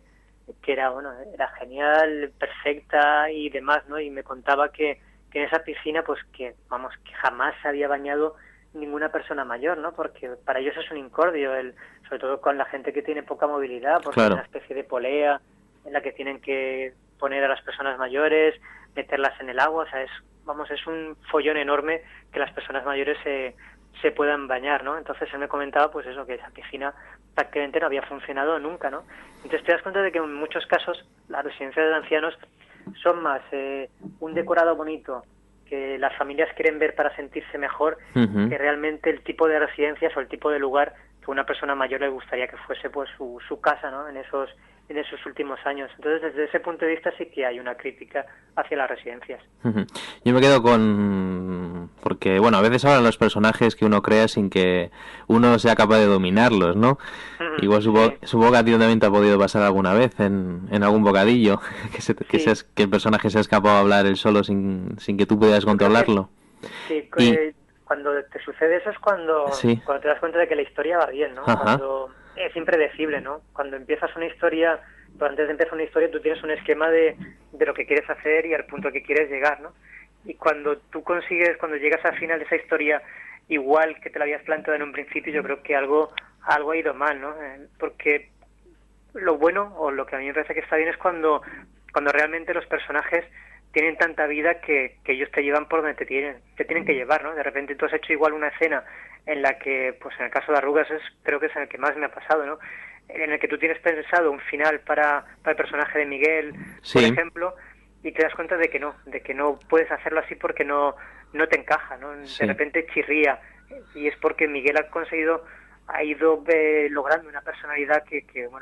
que era, bueno, era genial, perfecta y demás, ¿no? Y me contaba que en esa piscina, pues que, vamos, que jamás se había bañado ninguna persona mayor, ¿no? Porque para ellos es un incordio, sobre todo con la gente que tiene poca movilidad, porque Claro. es una especie de polea en la que tienen que poner a las personas mayores, meterlas en el agua, o sea, es un follón enorme que las personas mayores se puedan bañar, ¿no? Entonces él me comentaba, pues eso, que esa piscina prácticamente no había funcionado nunca, ¿no? Entonces te das cuenta de que en muchos casos las residencias de ancianos son más un decorado bonito que las familias quieren ver para sentirse mejor, Ujú. que realmente el tipo de residencias o el tipo de lugar que una persona mayor le gustaría que fuese pues su casa, ¿no? En esos últimos años. Entonces, desde ese punto de vista sí que hay una crítica hacia las residencias. Ujú. Yo me quedo con... Porque, bueno, a veces hablan los personajes que uno crea sin que uno sea capaz de dominarlos, ¿no? Igual supongo que a ti también te ha podido pasar alguna vez en algún bocadillo, que el personaje se ha escapado a hablar él solo sin que tú pudieras controlarlo. Sí, Y- cuando te sucede eso es cuando Sí. te das cuenta de que la historia va bien, ¿no? Ajá. Cuando es impredecible, ¿no? Cuando empiezas una historia, pero antes de empezar una historia tú tienes un esquema de lo que quieres hacer y al punto que quieres llegar, ¿no? Y cuando cuando llegas al final de esa historia igual que te la habías planteado en un principio, yo creo que algo ha ido mal, ¿no? Porque lo bueno, o lo que a mí me parece que está bien, es cuando realmente los personajes tienen tanta vida que ellos te llevan por donde te tienen que llevar, ¿no? De repente tú has hecho igual una escena en la que, pues en el caso de Arrugas creo que es en el que más me ha pasado, ¿no? En el que tú tienes pensado un final para el personaje de Miguel, Sí. por ejemplo, y te das cuenta de que no puedes hacerlo así porque no te encaja, ¿no? Sí. De repente chirría, y es porque Miguel ha ido logrando una personalidad que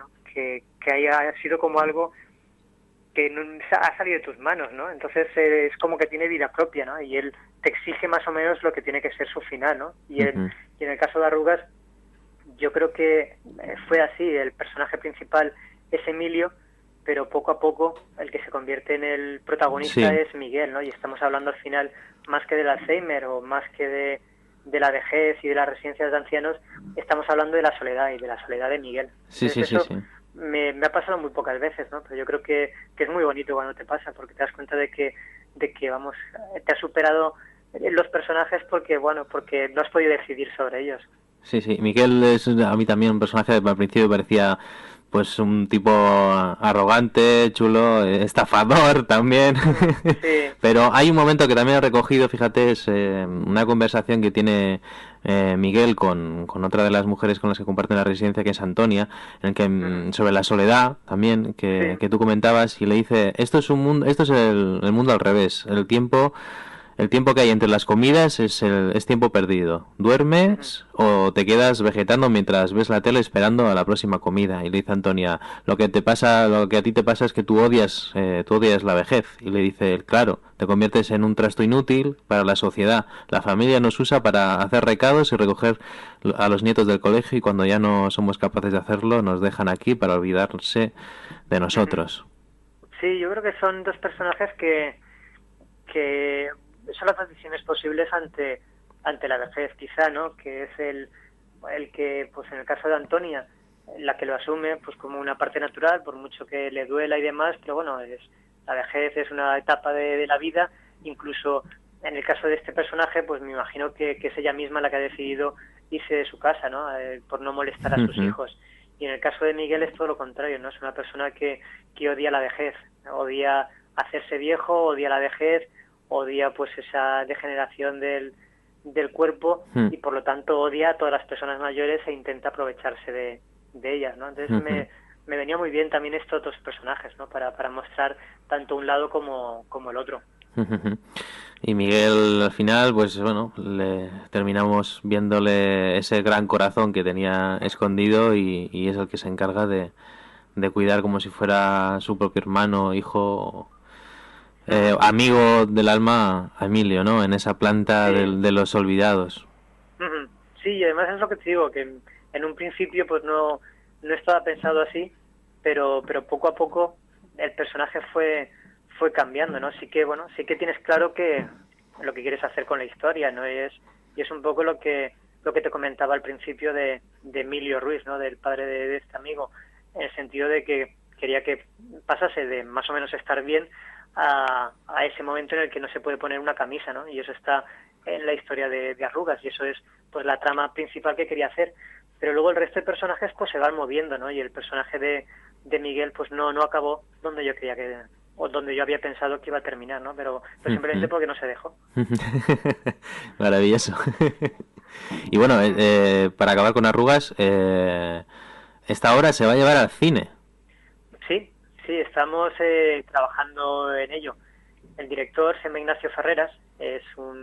haya sido como algo que no ha salido de tus manos, ¿no? Entonces es como que tiene vida propia, ¿no? Y él te exige más o menos lo que tiene que ser su final, ¿no? Y en el caso de Arrugas, yo creo que fue así. El personaje principal es Emilio, pero poco a poco el que se convierte en el protagonista Sí. es Miguel, ¿no? Y estamos hablando al final más que del Alzheimer o más que de la vejez y de las residencias de ancianos, estamos hablando de la soledad y de la soledad de Miguel. Sí, sí, Entonces, sí, eso sí. me ha pasado muy pocas veces, ¿no? Pero yo creo que es muy bonito cuando te pasa, porque te das cuenta de que vamos, te has superado los personajes porque no has podido decidir sobre ellos. Sí, sí. Miguel es a mí también un personaje que al principio parecía pues un tipo arrogante, chulo, estafador también. Sí. Pero hay un momento que también he recogido, fíjate, es una conversación que tiene Miguel con otra de las mujeres con las que comparten la residencia, que es Antonia, en el que sobre la soledad también, que tú comentabas, y le dice, esto es el mundo al revés, el tiempo que hay entre las comidas es tiempo perdido. ¿Duermes o te quedas vegetando mientras ves la tele esperando a la próxima comida? Y le dice Antonia, lo que a ti te pasa es que tú odias la vejez. Y le dice él, claro, te conviertes en un trasto inútil para la sociedad. La familia nos usa para hacer recados y recoger a los nietos del colegio, y cuando ya no somos capaces de hacerlo nos dejan aquí para olvidarse de nosotros. Sí, yo creo que son dos personajes que son las decisiones posibles ante la vejez, quizá, ¿no? Que es el que, pues en el caso de Antonia, la que lo asume pues como una parte natural, por mucho que le duela y demás, pero bueno, la vejez es una etapa de la vida. Incluso en el caso de este personaje, pues me imagino que es ella misma la que ha decidido irse de su casa, ¿no? Por no molestar a sus hijos. Y en el caso de Miguel es todo lo contrario, ¿no? Es una persona que odia la vejez, odia hacerse viejo, odia la vejez, odia pues esa degeneración del cuerpo, y por lo tanto odia a todas las personas mayores e intenta aprovecharse de ellas, ¿no? Entonces me venía muy bien también estos dos personajes, ¿no? Para mostrar tanto un lado como el otro. Y Miguel al final, pues bueno, le terminamos viéndole ese gran corazón que tenía escondido, y es el que se encarga de cuidar como si fuera su propio hermano, hijo, amigo del alma, a Emilio, ¿no? En esa planta de los olvidados. Sí, y además es lo que te digo, que en un principio pues no estaba pensado así, pero poco a poco el personaje fue cambiando, ¿no? Sí que tienes claro que lo que quieres hacer con la historia, ¿no? Y es un poco lo que te comentaba al principio de Emilio Ruiz, ¿no? Del padre de este amigo, en el sentido de que quería que pasase de más o menos estar bien a ese momento en el que no se puede poner una camisa, ¿no? Y eso está en la historia de Arrugas, y eso es pues la trama principal que quería hacer. Pero luego el resto de personajes pues se van moviendo, ¿no? Y el personaje de Miguel pues no acabó donde yo creía que, o donde yo había pensado que iba a terminar, ¿no? Pero simplemente porque no se dejó. Maravilloso. Y bueno, para acabar con Arrugas, esta obra se va a llevar al cine. Sí, estamos trabajando en ello. El director se llama Ignacio Ferreras, es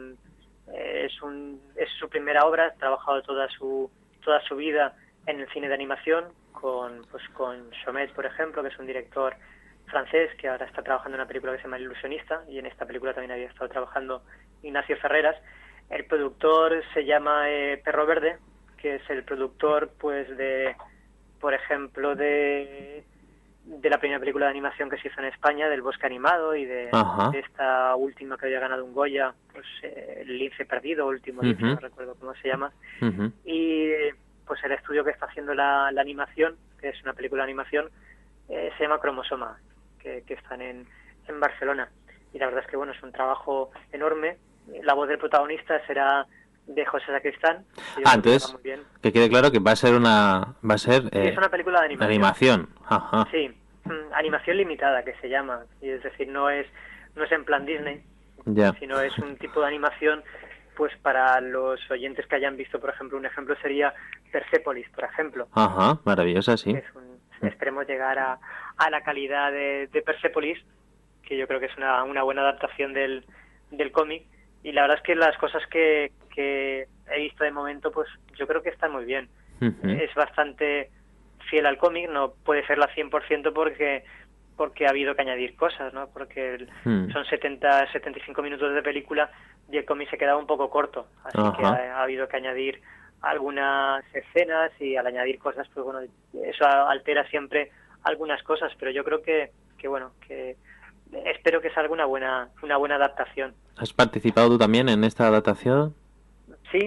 su primera obra, ha trabajado toda su vida en el cine de animación con Chomet, por ejemplo, que es un director francés que ahora está trabajando en una película que se llama El ilusionista, y en esta película también había estado trabajando Ignacio Ferreras. El productor se llama Perro Verde, que es el productor pues de, por ejemplo, de la primera película de animación que se hizo en España, del Bosque Animado, y de esta última que había ganado un Goya, pues El lince perdido, Último lince, no recuerdo cómo se llama. Y pues el estudio que está haciendo la animación, que es una película de animación, se llama Cromosoma, que están en Barcelona. Y la verdad es que bueno, es un trabajo enorme. La voz del protagonista será de José Sacristán. Entonces, que quede claro que va a ser sí, es una película de animación. Sí, animación limitada, que se llama. Y es decir, no es en plan Disney, sino es un tipo de animación pues para los oyentes que hayan visto, por ejemplo, un ejemplo sería Persepolis, por ejemplo. Maravillosa, sí. Esperemos llegar a la calidad de Persepolis, que yo creo que es una buena adaptación del cómic. Y la verdad es que las cosas que he visto de momento, pues yo creo que están muy bien. Es bastante fiel al cómic, no puede ser la 100% porque ha habido que añadir cosas, ¿no? Porque son 75 minutos de película y el cómic se quedaba un poco corto. Así que ha habido que añadir algunas escenas, y al añadir cosas, pues bueno, eso altera siempre algunas cosas, pero yo creo que espero que salga una buena adaptación. ¿Has participado tú también en esta adaptación? Sí,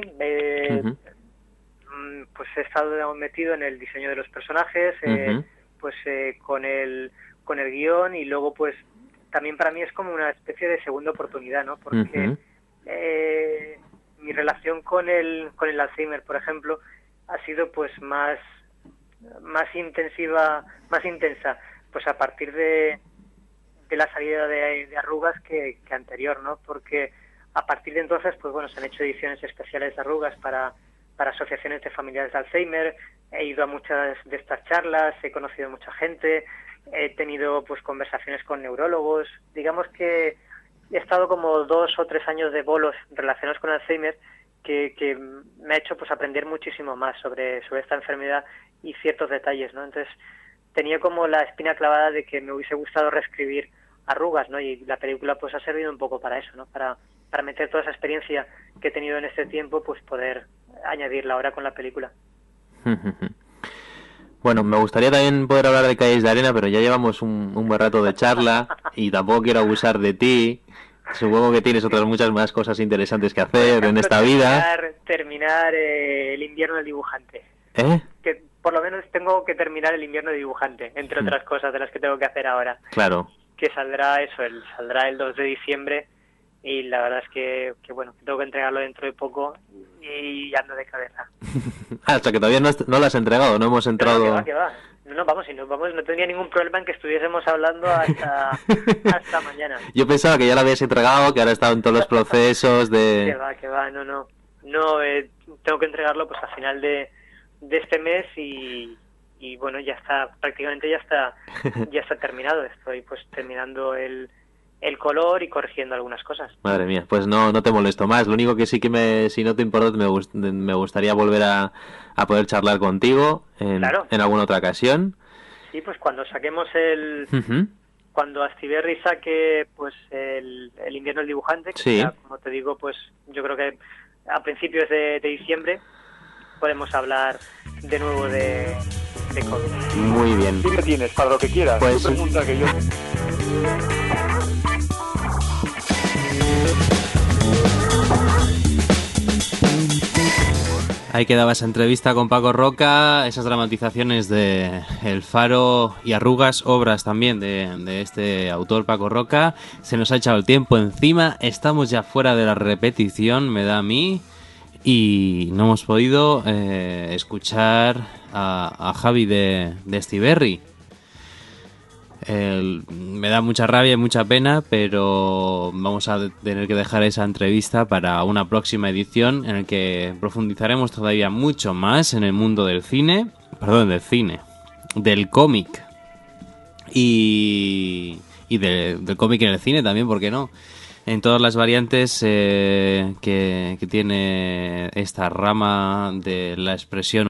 pues he estado metido en el diseño de los personajes, con el guión, y luego pues también para mí es como una especie de segunda oportunidad, ¿no? Porque mi relación con el Alzheimer, por ejemplo, ha sido pues más intensa, pues a partir de la salida de Arrugas que anterior, ¿no? Porque a partir de entonces, pues bueno, se han hecho ediciones especiales de Arrugas para asociaciones de familiares de Alzheimer. He ido a muchas de estas charlas, he conocido a mucha gente, he tenido pues conversaciones con neurólogos. Digamos que he estado como 2 o 3 años de bolos relacionados con Alzheimer que me ha hecho pues aprender muchísimo más sobre esta enfermedad y ciertos detalles, ¿no? Entonces tenía como la espina clavada de que me hubiese gustado reescribir Arrugas, ¿no? Y la película pues ha servido un poco para eso, ¿no? Para meter toda esa experiencia que he tenido en este tiempo, pues poder añadirla ahora con la película. Bueno, me gustaría también poder hablar de Calles de Arena, pero ya llevamos un buen rato de charla y tampoco quiero abusar de ti. Supongo que tienes otras muchas más cosas interesantes que hacer en esta vida. Terminar el invierno del dibujante. Que por lo menos tengo que terminar el invierno de dibujante, entre otras cosas de las que tengo que hacer ahora. Claro. Que saldrá el 2 de diciembre, y la verdad es que bueno, tengo que entregarlo dentro de poco y ando de cabeza. O sea que todavía no lo has entregado, no hemos entrado... No, que va. No tenía ningún problema en que estuviésemos hablando hasta mañana. Yo pensaba que ya lo habías entregado, que ahora estaban todos los procesos de... Que va, no, tengo que entregarlo pues a final de este mes, y bueno, ya está, prácticamente ya está terminado. Estoy pues terminando el color y corrigiendo algunas cosas. Madre mía, pues no te molesto más. Lo único que sí que si no te importa, me gustaría volver a poder charlar contigo en alguna otra ocasión. Sí, pues cuando saquemos cuando Astiberri saque pues el invierno del dibujante, que ya, como te digo, pues yo creo que a principios de diciembre podemos hablar de nuevo de cómics. Muy bien. Tú me tienes para lo que quieras. Pues tú pregunta que yo... Ahí quedaba esa entrevista con Paco Roca, esas dramatizaciones de El Faro y Arrugas, obras también de este autor Paco Roca. Se nos ha echado el tiempo encima, estamos ya fuera de la repetición, me da a mí, y no hemos podido escuchar a Javi de Estiberri. Me da mucha rabia y mucha pena, pero vamos a tener que dejar esa entrevista para una próxima edición en la que profundizaremos todavía mucho más en el mundo del cómic y del cómic en el cine también, ¿por qué no? En todas las variantes que tiene esta rama de la expresión